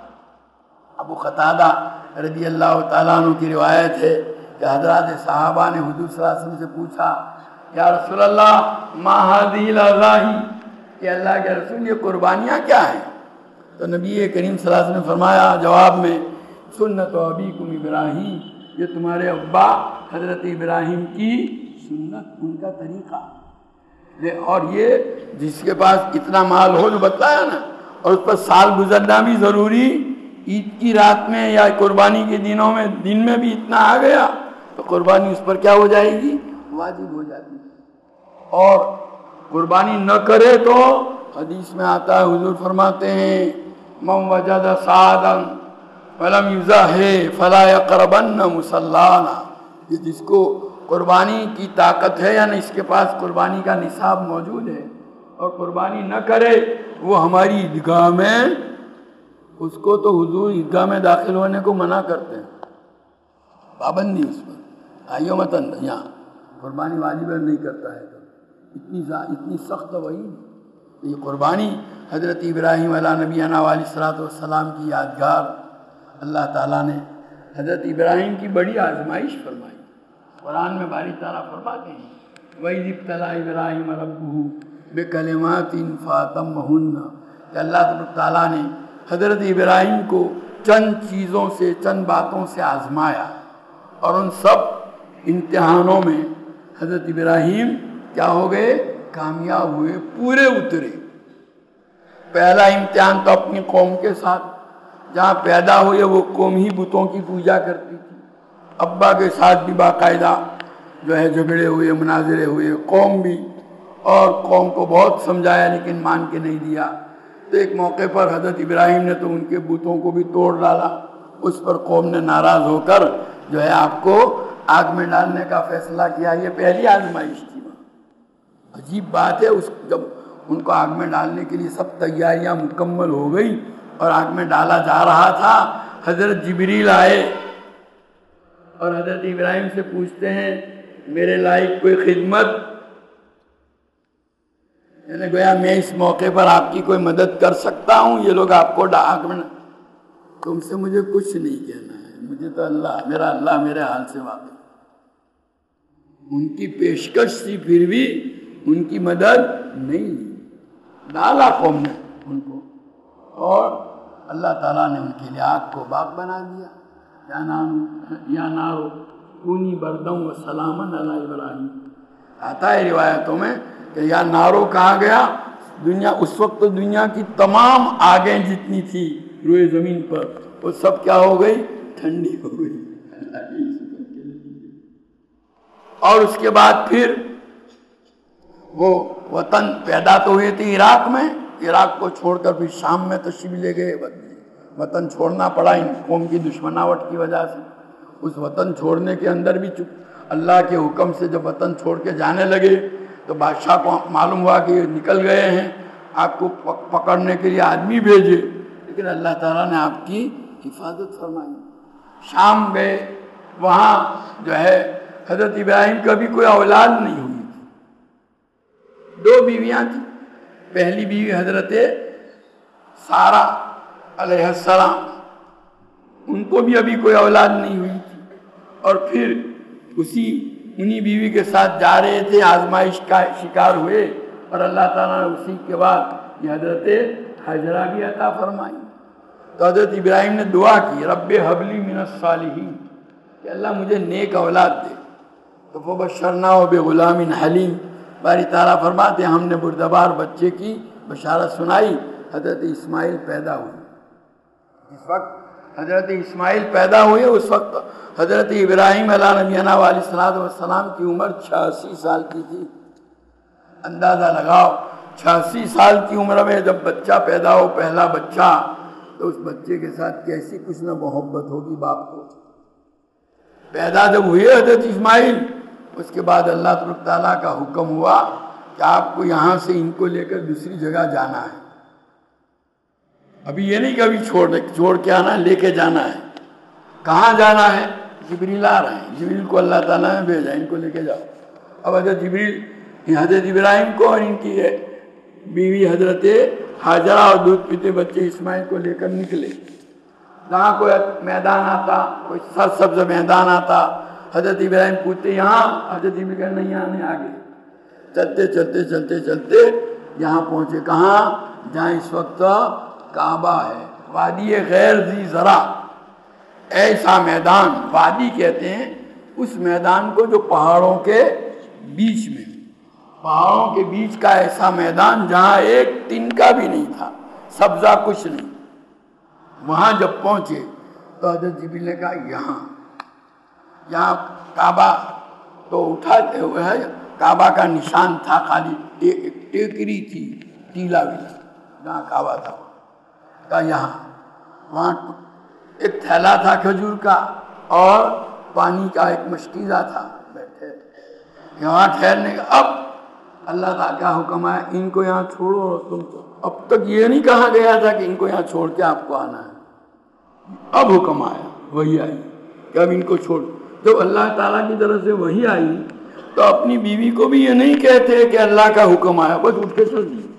ابو قتادہ رضی اللہ تعالیٰ عنہ کی روایت ہے کہ حضرات صحابہ نے حضور صلی اللہ علیہ وسلم سے پوچھا یا رسول اللہ ما هذه الاضاحی، کہ اللہ کے رسول یہ قربانیاں کیا ہیں؟ تو نبی کریم صلی اللہ علیہ وسلم نے فرمایا جواب میں سنت ابیکم ابراہیم، یہ تمہارے ابا حضرت ابراہیم کی سنت، ان کا طریقہ. اور یہ جس کے پاس اتنا مال ہو جو بتلایا نا، اور اس پر سال گزرنا بھی ضروری، عید کی رات میں یا قربانی کے دنوں میں دن میں بھی اتنا آ گیا تو قربانی اس پر کیا ہو جائے گی؟ واجب ہو جاتی ہے. اور قربانی نہ کرے تو حدیث میں آتا ہے حضور فرماتے ہیں من وجد سعدا فلم یضحی فلا یقربن مصلانا، کہ جس کو قربانی کی طاقت ہے یعنی اس کے پاس قربانی کا نصاب موجود ہے اور قربانی نہ کرے وہ ہماری عیدگاہ میں، اس کو تو حضور عیدگاہ میں داخل ہونے کو منع کرتے ہیں، پابندی اس پر آئیو متن یہاں قربانی واجب نہیں کرتا ہے تو اتنی اتنی سخت وہی. یہ قربانی حضرت ابراہیم علیہ نبینا علیہ الصلوۃ والسلام کی یادگار. اللہ تعالیٰ نے حضرت ابراہیم کی بڑی آزمائش فرمائی. قرآن میں باری تعالیٰ فرماتے ہیں وَإِذِ ابْتَلَىٰ إِبْرَاهِيمَ رَبُّهُ بِكَلِمَاتٍ فَأَتَمَّهُنَّ، کہ اللہ تعالیٰ نے حضرت ابراہیم کو چند چیزوں سے، چند باتوں سے آزمایا اور ان سب امتحانوں میں حضرت ابراہیم کیا ہو گئے؟ کامیاب ہوئے، پورے اترے. پہلا امتحان تو اپنی قوم کے ساتھ، جہاں پیدا ہوئے وہ قوم ہی بتوں کی پوجا کرتی تھی. ابا کے ساتھ بھی باقاعدہ جو ہے جھگڑے ہوئے، مناظرے ہوئے، قوم بھی، اور قوم کو بہت سمجھایا لیکن مان کے نہیں دیا. تو ایک موقع پر حضرت ابراہیم نے تو ان کے بتوں کو بھی توڑ ڈالا. اس پر قوم نے ناراض ہو کر جو ہے آپ کو آگ میں ڈالنے کا فیصلہ کیا. یہ پہلی آزمائش تھی. عجیب بات ہے، اس جب ان کو آگ میں ڈالنے کے لیے سب تیاریاں مکمل ہو گئی اور آگ میں ڈالا جا رہا تھا، حضرت جبریل آئے اور حضرت ابراہیم سے پوچھتے ہیں میرے لائق کوئی خدمت، یعنی گویا میں اس موقع پر آپ کی کوئی مدد کر سکتا ہوں؟ یہ لوگ آپ کو آگ میں، تم سے مجھے کچھ نہیں کہنا ہے، مجھے تو اللہ، میرا اللہ میرے حال سے واقف. ان کی پیشکش تھی پھر بھی ان کی مدد نہیں لی، ڈالا قوم نے ان کو، اور اللہ تعالیٰ نے ان کے لیے آگ کو باغ بنا دیا. یا نارو یا نارو کونی بردم و سلامن علی ابراہیم. آتا ہے روایتوں میں کہ یا نارو کہا گیا، دنیا اس وقت تو دنیا کی تمام آگیں جتنی تھی روئے زمین پر وہ سب کیا ہو گئی؟ ٹھنڈی ہو گئی. اور اس کے بعد پھر وہ وطن پیدا تو ہوئے تھے عراق میں، عراق کو چھوڑ کر پھر شام میں تشریف لے گئے. وطن چھوڑنا پڑا ان قوم کی دشمناوٹ کی وجہ سے. اس وطن چھوڑنے کے اندر بھی اللہ کے حکم سے جب وطن چھوڑ کے جانے لگے تو بادشاہ کو معلوم ہوا کہ یہ نکل گئے ہیں، آپ کو پکڑنے کے لیے آدمی بھیجے، لیکن اللہ تعالیٰ نے آپ کی حفاظت فرمائی. شام گئے، وہاں جو ہے حضرت ابراہیم کا بھی کوئی اولاد نہیں ہوئی تھی. دو بیویاں تھیں. پہلی بیوی حضرت سارہ علیہ السلام، ان کو بھی ابھی کوئی اولاد نہیں ہوئی تھی. اور پھر اسی انہی بیوی کے ساتھ جا رہے تھے، آزمائش کا شکار ہوئے اور اللہ تعالیٰ نے اسی کے بعد یہ حضرت حجرہ بھی عطا فرمائی. تو حضرت ابراہیم نے دعا کی رب حبلی من الصالحین، کہ اللہ مجھے نیک اولاد دے. تو فبشرناہ بغلام حلیم، باری تعالیٰ فرماتے ہیں ہم نے بردبار بچے کی بشارت سنائی. حضرت اسماعیل پیدا ہوئے. جس وقت حضرت اسماعیل پیدا ہوئے اس وقت حضرت ابراہیم علیہ نبینا علیہ الصلوۃ والسلام کی عمر چھیاسی سال کی تھی. اندازہ لگاؤ چھیاسی سال کی عمر میں جب بچہ پیدا ہو، پہلا بچہ، تو اس بچے کے ساتھ کیسی کچھ نہ محبت ہوگی باپ کو۔ پیدا جب ہوئے حضرت اسماعیل، اس کے بعد اللہ تبارک تعالیٰ کا حکم ہوا کہ آپ کو یہاں سے ان کو لے کر دوسری جگہ جانا ہے۔ ابھی یہ نہیں کہ ابھی چھوڑ چھوڑ کے آنا ہے، لے کے جانا ہے۔ کہاں جانا ہے؟ جبریل آ رہے ہیں، جبریل کو اللہ تعالیٰ نے بھیجا، ان کو لے کے جاؤ۔ اب حضرت جبریل حضرت ابراہیم کو اور ان کی بیوی حضرت ہاجرہ اور دودھ پیتے بچے اسماعیل کو لے کر نکلے۔ جہاں کوئی میدان آتا، کوئی سرسبز میدان آتا، حضرت ابراہیم پوچھتے یہاں، حضرت ابراہیم کہتے نہیں یہاں نہیں، آگے چلتے چلتے چلتے چلتے یہاں پہنچے۔ کہاں؟ جہاں اس وقت کعبہ ہے، وادی غیر ذی زرع، ایسا میدان وادی کہتے ہیں اس میدان کو جو پہاڑوں کے بیچ میں، پہاڑوں کے بیچ کا ایسا میدان جہاں ایک تنکا بھی نہیں تھا، سبزہ کچھ نہیں۔ وہاں جب پہنچے تو حضرت جبریل نے کہا یہاں یہاں کعبہ تو اٹھاتے ہوئے ہے، کعبہ کا نشان تھا، خالی ٹیکری تھی، ٹیلا بھی جہاں کعبہ تھا، کہا یہاں۔ وہاں ایک تھیلا تھا کھجور کا اور پانی کا ایک مشکیزہ تھا، بیٹھے یہاں ٹھہرنے کا۔ اب اللہ تعالیٰ کا حکم آیا ان کو یہاں چھوڑو، تم تو اب تک یہ نہیں کہا گیا تھا کہ ان کو یہاں چھوڑ کے آپ کو آنا ہے۔ اب حکم آیا، وہی آئی کہ اب ان کو چھوڑ۔ جب اللہ تعالیٰ کی طرف سے وہی آئی تو اپنی بیوی کو بھی یہ نہیں کہتے کہ اللہ کا حکم آیا، بس اٹھ کے چل دیے۔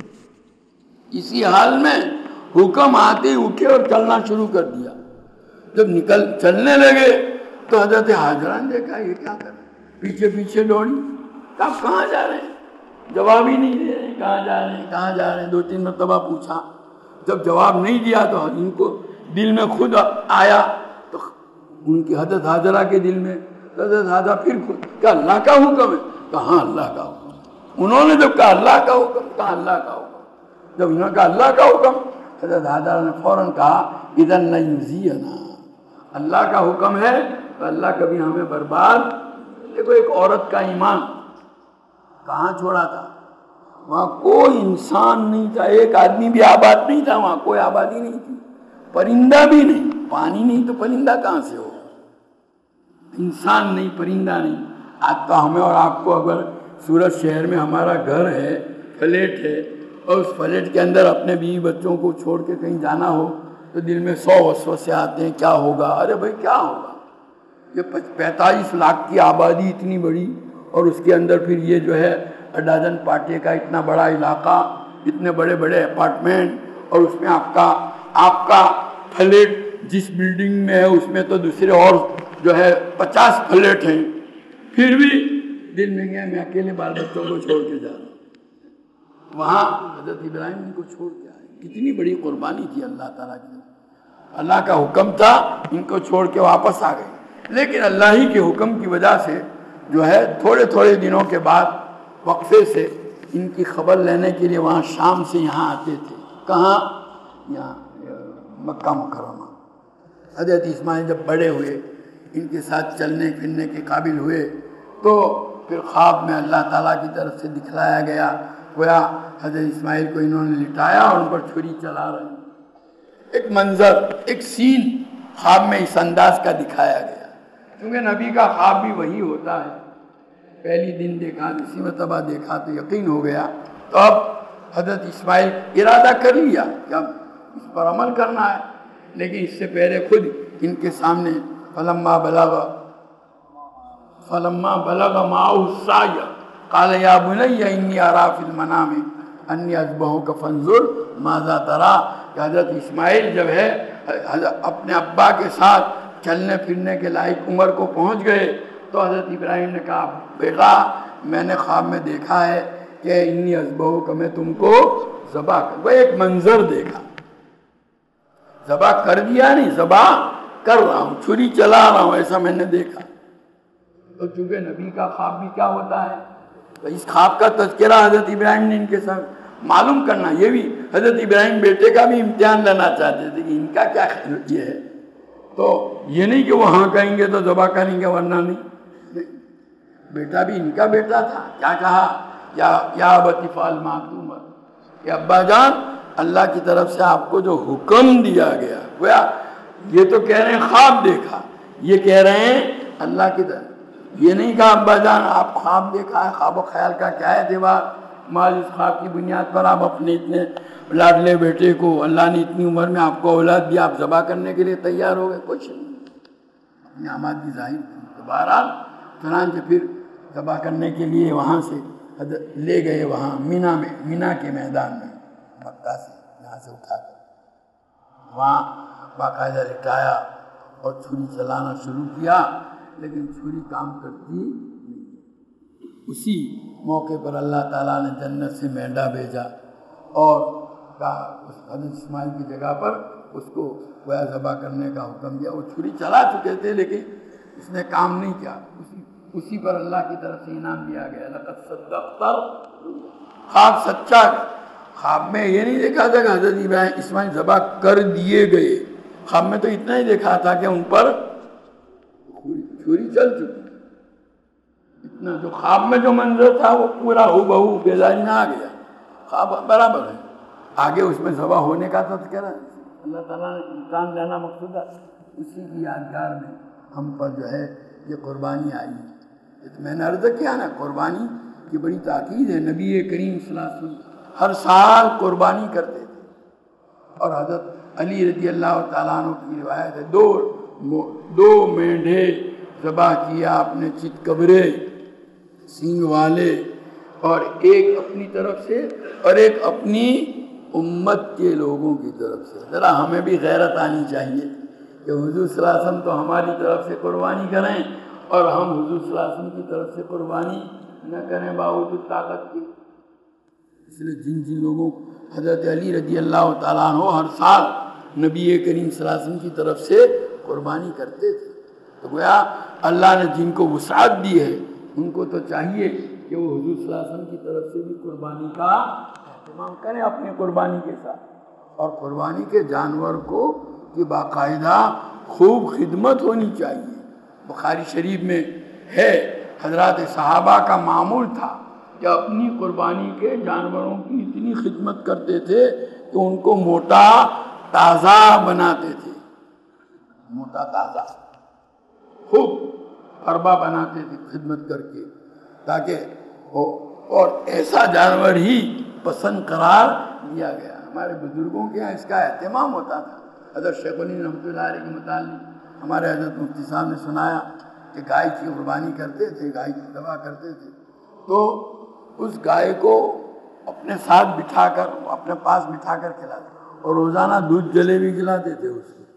اسی حال میں حکم آتے اٹھے اور چلنا شروع کر دیا۔ جب نکل چلنے لگے تو حضرت ہاجرہ نے دیکھا یہ کیا کر رہے، پیچھے پیچھے دوڑی، آپ کہاں جا رہے ہیں؟ جواب ہی نہیں دے رہے، کہاں جا رہے ہیں کہاں جا رہے ہیں، دو تین مرتبہ پوچھا۔ جب جواب نہیں دیا تو ان کو دل میں خود آیا، تو ان کی حضرت ہاجرہ کے دل میں حضرت ہاجرہ پھر خود کہا اللہ کا حکم ہے، کہاں اللہ کا حکم۔ انہوں نے جب کہا اللہ کا حکم، کہا اللہ کا حکم۔ جب انہوں نے کہا اللہ کا حکم، حضرت ہاجرہ نے فوراً کہا اذن لن یضیعنا، اللہ کا حکم ہے تو اللہ کبھی ہمیں برباد۔ دیکھو ایک عورت کا ایمان کہاں چھوڑا تھا، وہاں کوئی انسان نہیں تھا، ایک آدمی بھی آباد نہیں تھا، وہاں کوئی آبادی نہیں تھی، پرندہ بھی نہیں، پانی نہیں تو پرندہ کہاں سے ہو، انسان نہیں پرندہ نہیں۔ آج تو ہمیں اور آپ کو اگر سورت شہر میں ہمارا گھر ہے، فلیٹ ہے، اور اس فلیٹ کے اندر اپنے بیوی بچوں کو چھوڑ کے کہیں جانا ہو تو دل میں سو وسوسے آتے ہیں، کیا ہوگا، ارے بھائی کیا ہوگا، یہ پینتالیس لاکھ کی آبادی اتنی بڑی، اور اس کے اندر پھر یہ جو ہے ڈازن پاٹے کا اتنا بڑا علاقہ، اتنے بڑے بڑے اپارٹمنٹ، اور اس میں آپ کا آپ کا فلیٹ جس بلڈنگ میں ہے اس میں تو دوسرے اور جو ہے پچاس فلیٹ ہیں، پھر بھی دل میں گیا میں اکیلے بال بچوں کو چھوڑ کے جا رہا ہوں۔ وہاں حضرت ابراہیم ان کو چھوڑ کے آئے، کتنی بڑی قربانی تھی اللہ تعالیٰ کی۔ اللہ کا حکم تھا، ان کو چھوڑ کے واپس آ گئے، لیکن اللہ ہی کے حکم کی وجہ سے جو ہے تھوڑے تھوڑے دنوں کے بعد وقفے سے ان کی خبر لینے کے لیے وہاں شام سے یہاں آتے تھے۔ کہاں؟ یہاں مکہ مکرمہ۔ حضرت اسماعیل جب بڑے ہوئے، ان کے ساتھ چلنے پھرنے کے قابل ہوئے، تو پھر خواب میں اللہ تعالیٰ کی طرف سے دکھلایا گیا، گویا حضرت اسماعیل کو انہوں نے لٹایا اور ان پر چھری چلا رہے ہیں۔ ایک منظر، ایک سین خواب میں اس انداز کا دکھایا گیا، کیونکہ نبی کا خواب بھی وہی ہوتا ہے، پہلی دن دیکھا، اسی مرتبہ دیکھا تو یقین ہو گیا۔ تو اب حضرت اسماعیل ارادہ کر لیا کہ اب اس پر عمل کرنا ہے، لیکن اس سے پہلے خود ان کے سامنے فلما بلغ فلما بلغ معه السعي قال یا بنی انی ارى فی المنام انی اذبحک فانظر ماذا ترى۔ کہ حضرت اسماعیل جب ہے اپنے ابا کے ساتھ چلنے پھرنے کے لائق عمر کو پہنچ گئے تو حضرت ابراہیم نے کہا بیٹا میں نے خواب میں دیکھا ہے کہ انی اذبحک، میں تم کو ذبح کر، وہ ایک منظر دیکھا، ذبح کر دیا نہیں، ذبح کر رہا ہوں، چھری چلا رہا ہوں، ایسا میں نے دیکھا۔ تو چونکہ نبی کا خواب بھی کیا ہوتا ہے، تو اس خواب کا تذکرہ حضرت ابراہیم نے ان کے ساتھ معلوم کرنا، یہ بھی حضرت ابراہیم بیٹے کا بھی امتحان لینا چاہتے تھے کہ ان کا کیا یہ ہے، تو یہ نہیں کہ وہ ہاں کہیں گے تو ذبح کریں گے ورنہ نہیں، بیٹا بھی ان کا بیٹا تھا۔ کیا کہا یا یا ابت افعل ما تؤمر، کہ ابا جان اللہ کی طرف سے آپ کو جو حکم دیا گیا، گویا یہ تو کہہ رہے ہیں خواب دیکھا، یہ کہہ رہے ہیں اللہ کی طرف، یہ نہیں کہا ابا جان آپ خواب دیکھا ہے، خواب و خیال کا کیا اعتبار، مال اس خواب کی بنیاد پر آپ اپنے اتنے لاڈلے بیٹے کو، اللہ نے اتنی عمر میں آپ کو اولاد دی، آپ ذبح کرنے کے لیے تیار ہو گئے، کچھ نہیں، اپنی آمادگی ظاہر کی۔ تو بہرحال چنانچہ پھر ذبح کرنے کے لیے وہاں سے لے گئے، وہاں مینا میں، مینا کے میدان میں، مکہ سے یہاں سے اٹھا کر وہاں باقاعدہ لٹایا اور چھری چلانا شروع کیا، لیکن چھری کام کرتی نہیں۔ اسی موقع پر اللہ تعالیٰ نے جنت سے مینڈا بھیجا اور کہا اس حضرت اسماعیل کی جگہ پر اس کو گویا ذبح کرنے کا حکم دیا۔ وہ چھری چلا چکے تھے لیکن اس نے کام نہیں کیا، اسی اسی پر اللہ کی طرف سے انعام دیا گیا، لقد صدقت، خواب سچا۔ خواب میں یہ نہیں دیکھا تھا کہ حضرت ابراہیم اسماعیل ذبح کر دیے گئے، خواب میں تو اتنا ہی دیکھا تھا کہ ان پر چھری چل چکی، اتنا جو خواب میں جو منظر تھا وہ پورا ہو بہو بیداری میں آ گیا، خواب برابر ہے، آگے اس میں ذبح ہونے کا تذکرہ اللہ تعالیٰ نے امکان دینا مقصود ہے، اسی کی یادگار میں ہم پر جو ہے یہ قربانی آئی ہے۔ میں نے عرض کیا نا، قربانی کی بڑی تاکید ہے، نبی کریم صلی اللہ علیہ وسلم ہر سال قربانی کرتے تھے، اور حضرت علی رضی اللہ تعالیٰ عنہ کی روایت ہے، دو دو مینڈھے ذبح کیا اپنے چت کبرے سینگ والے، اور ایک اپنی طرف سے اور ایک اپنی امت کے لوگوں کی طرف سے۔ ذرا ہمیں بھی غیرت آنی چاہیے کہ حضور صلی اللہ علیہ وسلم تو ہماری طرف سے قربانی کریں اور ہم حضور صلی اللہ علیہ وسلم کی طرف سے قربانی نہ کریں باوجود طاقت کی۔ اس لیے جن جن لوگوں حضرت علی رضی اللہ تعالیٰ عنہ ہر سال نبی کریم صلی اللہ علیہ وسلم کی طرف سے قربانی کرتے تھے، تو گویا اللہ نے جن کو وسعت دی ہے ان کو تو چاہیے کہ وہ حضور صلی اللہ علیہ وسلم کی طرف سے بھی قربانی کا اہتمام کریں اپنی قربانی کے ساتھ، اور قربانی کے جانور کو کی باقاعدہ خوب خدمت ہونی چاہیے۔ بخاری شریف میں ہے حضرات صحابہ کا معمول تھا کہ اپنی قربانی کے جانوروں کی اتنی خدمت کرتے تھے کہ ان کو موٹا تازہ بناتے تھے، موٹا تازہ خوب اربا بناتے تھے خدمت کر کے، تاکہ اور ایسا جانور ہی پسند قرار دیا گیا۔ ہمارے بزرگوں کے یہاں اس کا اہتمام ہوتا تھا۔ حضرت شیخ الہند رحمۃ اللہ علیہ کے متعلق ہمارے حضرت مفتی صاحب نے سنایا کہ گائے کی قربانی کرتے تھے، گائے کی ذبح کرتے تھے، تو اس گائے کو اپنے ساتھ بٹھا کر اپنے پاس بٹھا کر کھلاتے، اور روزانہ دودھ جلیبی کھلاتے تھے اس کو۔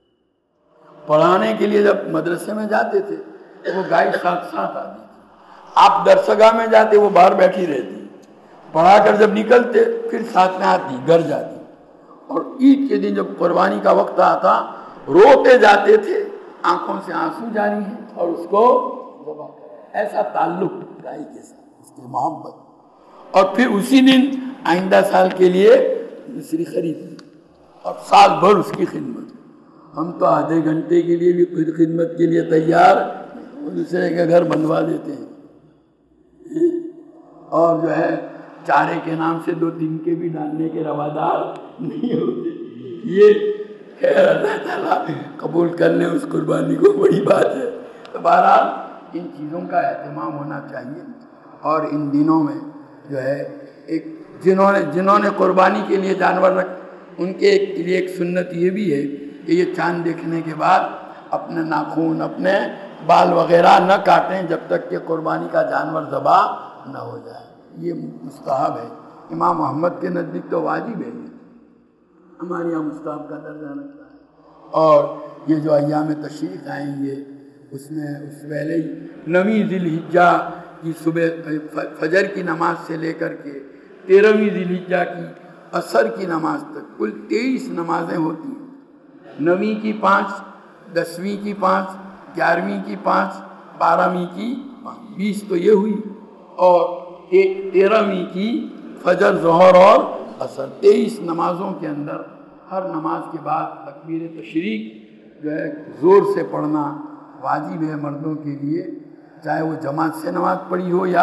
پڑھانے کے لیے جب مدرسے میں جاتے تھے تو وہ گائے ساتھ ساتھ آتی تھی، آپ درسگاہ میں جاتے وہ باہر بیٹھی رہتی، پڑھا کر جب نکلتے پھر ساتھ میں آتی، گھر جاتی، اور عید کے دن جب قربانی کا وقت آتا روتے جاتے تھے، آنکھوں سے آنسو جاری ہیں، اور اس کو ذبح کریں۔ ایسا تعلق گائے کے ساتھ، اس کی محبت، اور پھر اسی دن آئندہ سال کے لیے مصری خرید لی اور سال بھر اس کی خدمت۔ ہم تو آدھے گھنٹے کے لیے بھی خود خدمت کے لیے تیار، دوسرے کے گھر بنوا دیتے ہیں، اور جو ہے چارے کے نام سے دو دن کے بھی ڈالنے کے روادار نہیں ہوتے۔ یہ خیر اللہ تعالیٰ قبول کر لیں اس قربانی کو، بڑی بات ہے۔ تو بہرحال ان چیزوں کا اہتمام ہونا چاہیے، اور ان دنوں میں جو ہے ایک جنہوں نے جنہوں نے قربانی کے لیے جانور رکھ، ان کے لیے ایک سنت یہ بھی ہے کہ یہ چاند دیکھنے کے بعد اپنے ناخون اپنے بال وغیرہ نہ کاٹیں جب تک کہ قربانی کا جانور ذبح نہ ہو جائے، یہ مستحب ہے۔ امام محمد کے نزدیک تو واجب ہے، ہمارے یہاں مستحب کا درجہ رکھتا ہے۔ اور یہ جو ایام تشریق آئیں گے اس میں اس پہلے ہی نویں ذی الحجہ کی صبح فجر کی نماز سے لے کر کے تیرہویں ذی الحجہ کی عصر کی نماز تک کل تیئیس نمازیں ہوتی ہیں، نویں کی پانچ، دسویں کی پانچ، گیارہویں کی پانچ، بارہویں کی پانچ، بیس تو یہ ہوئی، اور تیرہویں کی فجر ظہر اور عصر، تیئیس نمازوں کے اندر ہر نماز کے بعد تکبیر تشریق جو ہے زور سے پڑھنا واجب ہے مردوں کے لیے، چاہے وہ جماعت سے نماز پڑھی ہو یا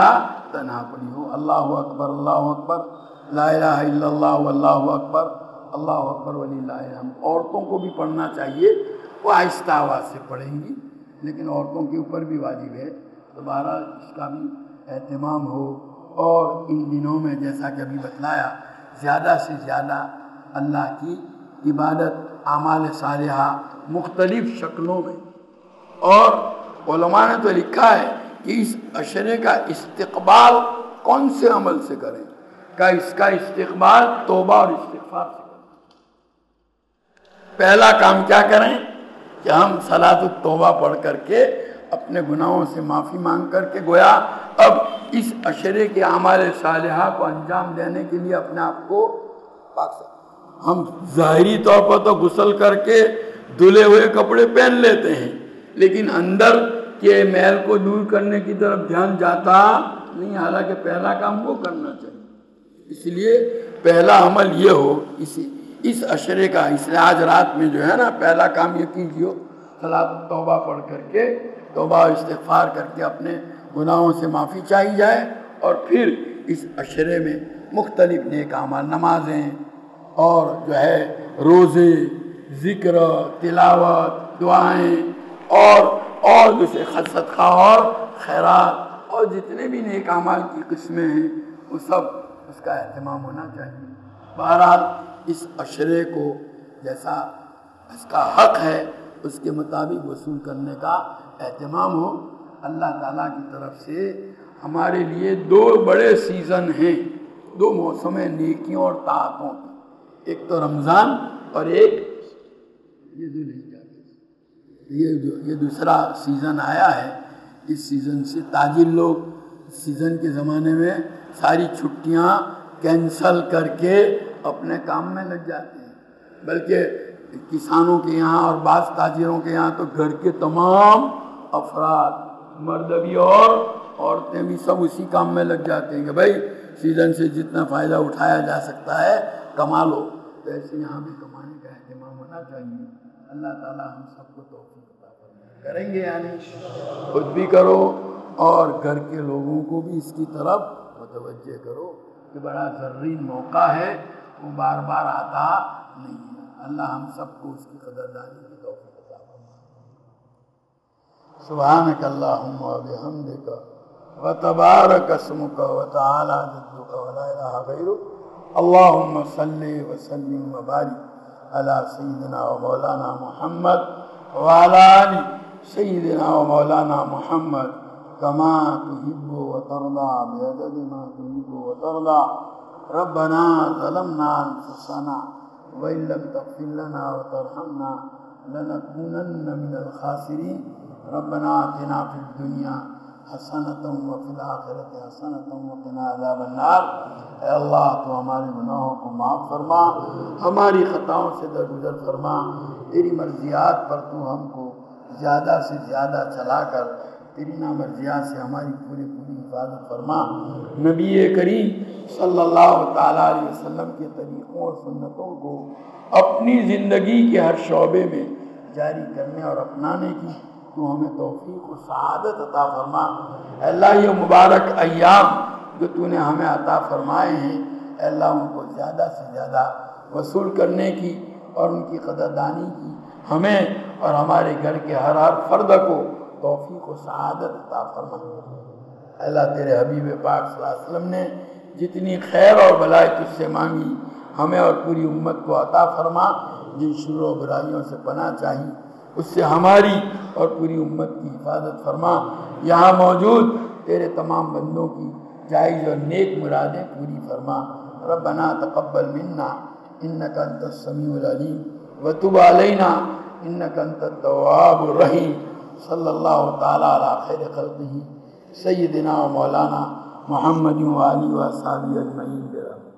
تنہا پڑھی ہو. اللہ اکبر اللہ اکبر لا الہ الا اللہ واللہ اکبر اللہ اکبر وللہ الحمد. عورتوں کو بھی پڑھنا چاہیے, وہ آہستہ آواز سے پڑھیں گی, لیکن عورتوں کے اوپر بھی واجب ہے. دوبارہ اس کا بھی اہتمام ہو. اور ان دنوں میں جیسا کہ ابھی بتلایا, زیادہ سے زیادہ اللہ کی عبادت, اعمال صالحہ مختلف شکلوں میں. اور علماء نے تو لکھا ہے کہ اس عشرے کا استقبال کون سے عمل سے کریں, کہ اس کا استقبال توبہ اور استغفار سے کریں. پہلا کام کیا کریں کہ ہم صلاۃ التوبہ پڑھ کر کے اپنے گناہوں سے معافی مانگ کر کے, گویا اب اس عشرے کے اعمال صالحہ کو انجام دینے کے لیے اپنے آپ کو پاک سے, ہم ظاہری طور پر تو غسل کر کے دھلے ہوئے کپڑے پہن لیتے ہیں, لیکن اندر کے میل کو دور کرنے کی طرف دھیان جاتا نہیں. حالانکہ پہلا کام وہ کرنا چاہیے. اس لیے پہلا عمل یہ ہو اس اس عشرے کا, اس لیے آج رات میں جو ہے نا پہلا کام یہ کیجیے, صلاۃ توبہ پڑھ کر کے توبہ و استغفار کر کے اپنے گناہوں سے معافی چاہی جائے. اور پھر اس عشرے میں مختلف نیک اعمال, نمازیں اور جو ہے روزے, ذکر, تلاوت, دعائیں اور اور دوسرے صدقہ اور خیرات اور جتنے بھی نیک اعمال کی قسمیں ہیں وہ سب اس کا اہتمام ہونا چاہیے. بہرحال اس عشرے کو جیسا اس کا حق ہے اس کے مطابق وصول کرنے کا اہتمام ہو. اللہ تعالیٰ کی طرف سے ہمارے لیے دو بڑے سیزن ہیں, دو موسم نیکیوں اور طاعتوں کی, ایک تو رمضان اور ایک یہ ذوالحجہ. یہ جو یہ دوسرا سیزن آیا ہے, اس سیزن سے تاجر لوگ سیزن کے زمانے میں ساری چھٹیاں کینسل کر کے اپنے کام میں لگ جاتے ہیں. بلکہ کسانوں کے یہاں اور بعض تاجروں کے یہاں تو گھر کے تمام افراد, مرد بھی اور عورتیں بھی, سب اسی کام میں لگ جاتے ہیں کہ بھائی سیزن سے جتنا فائدہ اٹھایا جا سکتا ہے کما لو. تو ایسے یہاں بھی کمانے کا اہتمام ہونا چاہیے. اللہ تعالیٰ ہم سب کو توفیق عطا فرمائے. کریں گے یعنی خود بھی کرو اور گھر کے لوگوں کو بھی اس کی طرف متوجہ کرو کہ بڑا زرین موقع ہے, وہ بار بار آتا نہیں ہے. اللہ ہم سب کو اس کی قدردانی کی توفیق عطا فرمائے. سبحانک اللہم و بحمدک و تبارک اسمک و تعالی جدک و لا الہ غیرک. اللہم صلی وسلم و بارک علی سیدنا و مولانا محمد وعلی آل سیدنا و مولانا محمد کما تحب و ترضى بعدد ما تحب و ترضى. ربنا ظلمنا انفسنا وإن لم تغفر لنا وترحمنا لنكونن من الخاسرين. ربنا آتنا في الدنيا حسنة وفي الآخرة حسنة وقنا عذاب النار. اے اللہ تو ہمارے گناہوں کو معاف فرما, ہماری خطاؤں سے درگزر فرما. تیری مرضیات پر تو ہم کو زیادہ سے زیادہ چلا کر تیری نامرضیات سے ہماری پوری پوری حفاظت فرما. نبی کریم صلی اللہ تعالیٰ علیہ وسلم کے طریقوں اور سنتوں کو اپنی زندگی کے ہر شعبے میں جاری کرنے اور اپنانے کی تو ہمیں توفیق و سعادت عطا فرما. اے اللہ یہ مبارک ایام جو تو نے ہمیں عطا فرمائے ہیں, اے اللہ ان کو زیادہ سے زیادہ وصول کرنے کی اور ان کی قدردانی کی ہمیں اور ہمارے گھر کے ہر ہر فرد کو توفیق و سعادت عطا فرما. اے اللہ تیرے حبیب پاک صلی اللہ علیہ وسلم نے جتنی خیر اور بلائی تجھ سے مانگی ہمیں اور پوری امت کو عطا فرما. جن شرور و برائیوں سے پناہ چاہی اس سے ہماری اور پوری امت کی حفاظت فرما. یہاں موجود تیرے تمام بندوں کی جائز اور نیک مرادیں پوری فرما. ربنا تقبل منا انک انت السمیع العلیم وتب علینا انک انت التواب الرحیم. صلی اللہ تعالی علی خیر خلقہ سیدنا و مولانا محمد و آلہ و اصحابہ اجمعین.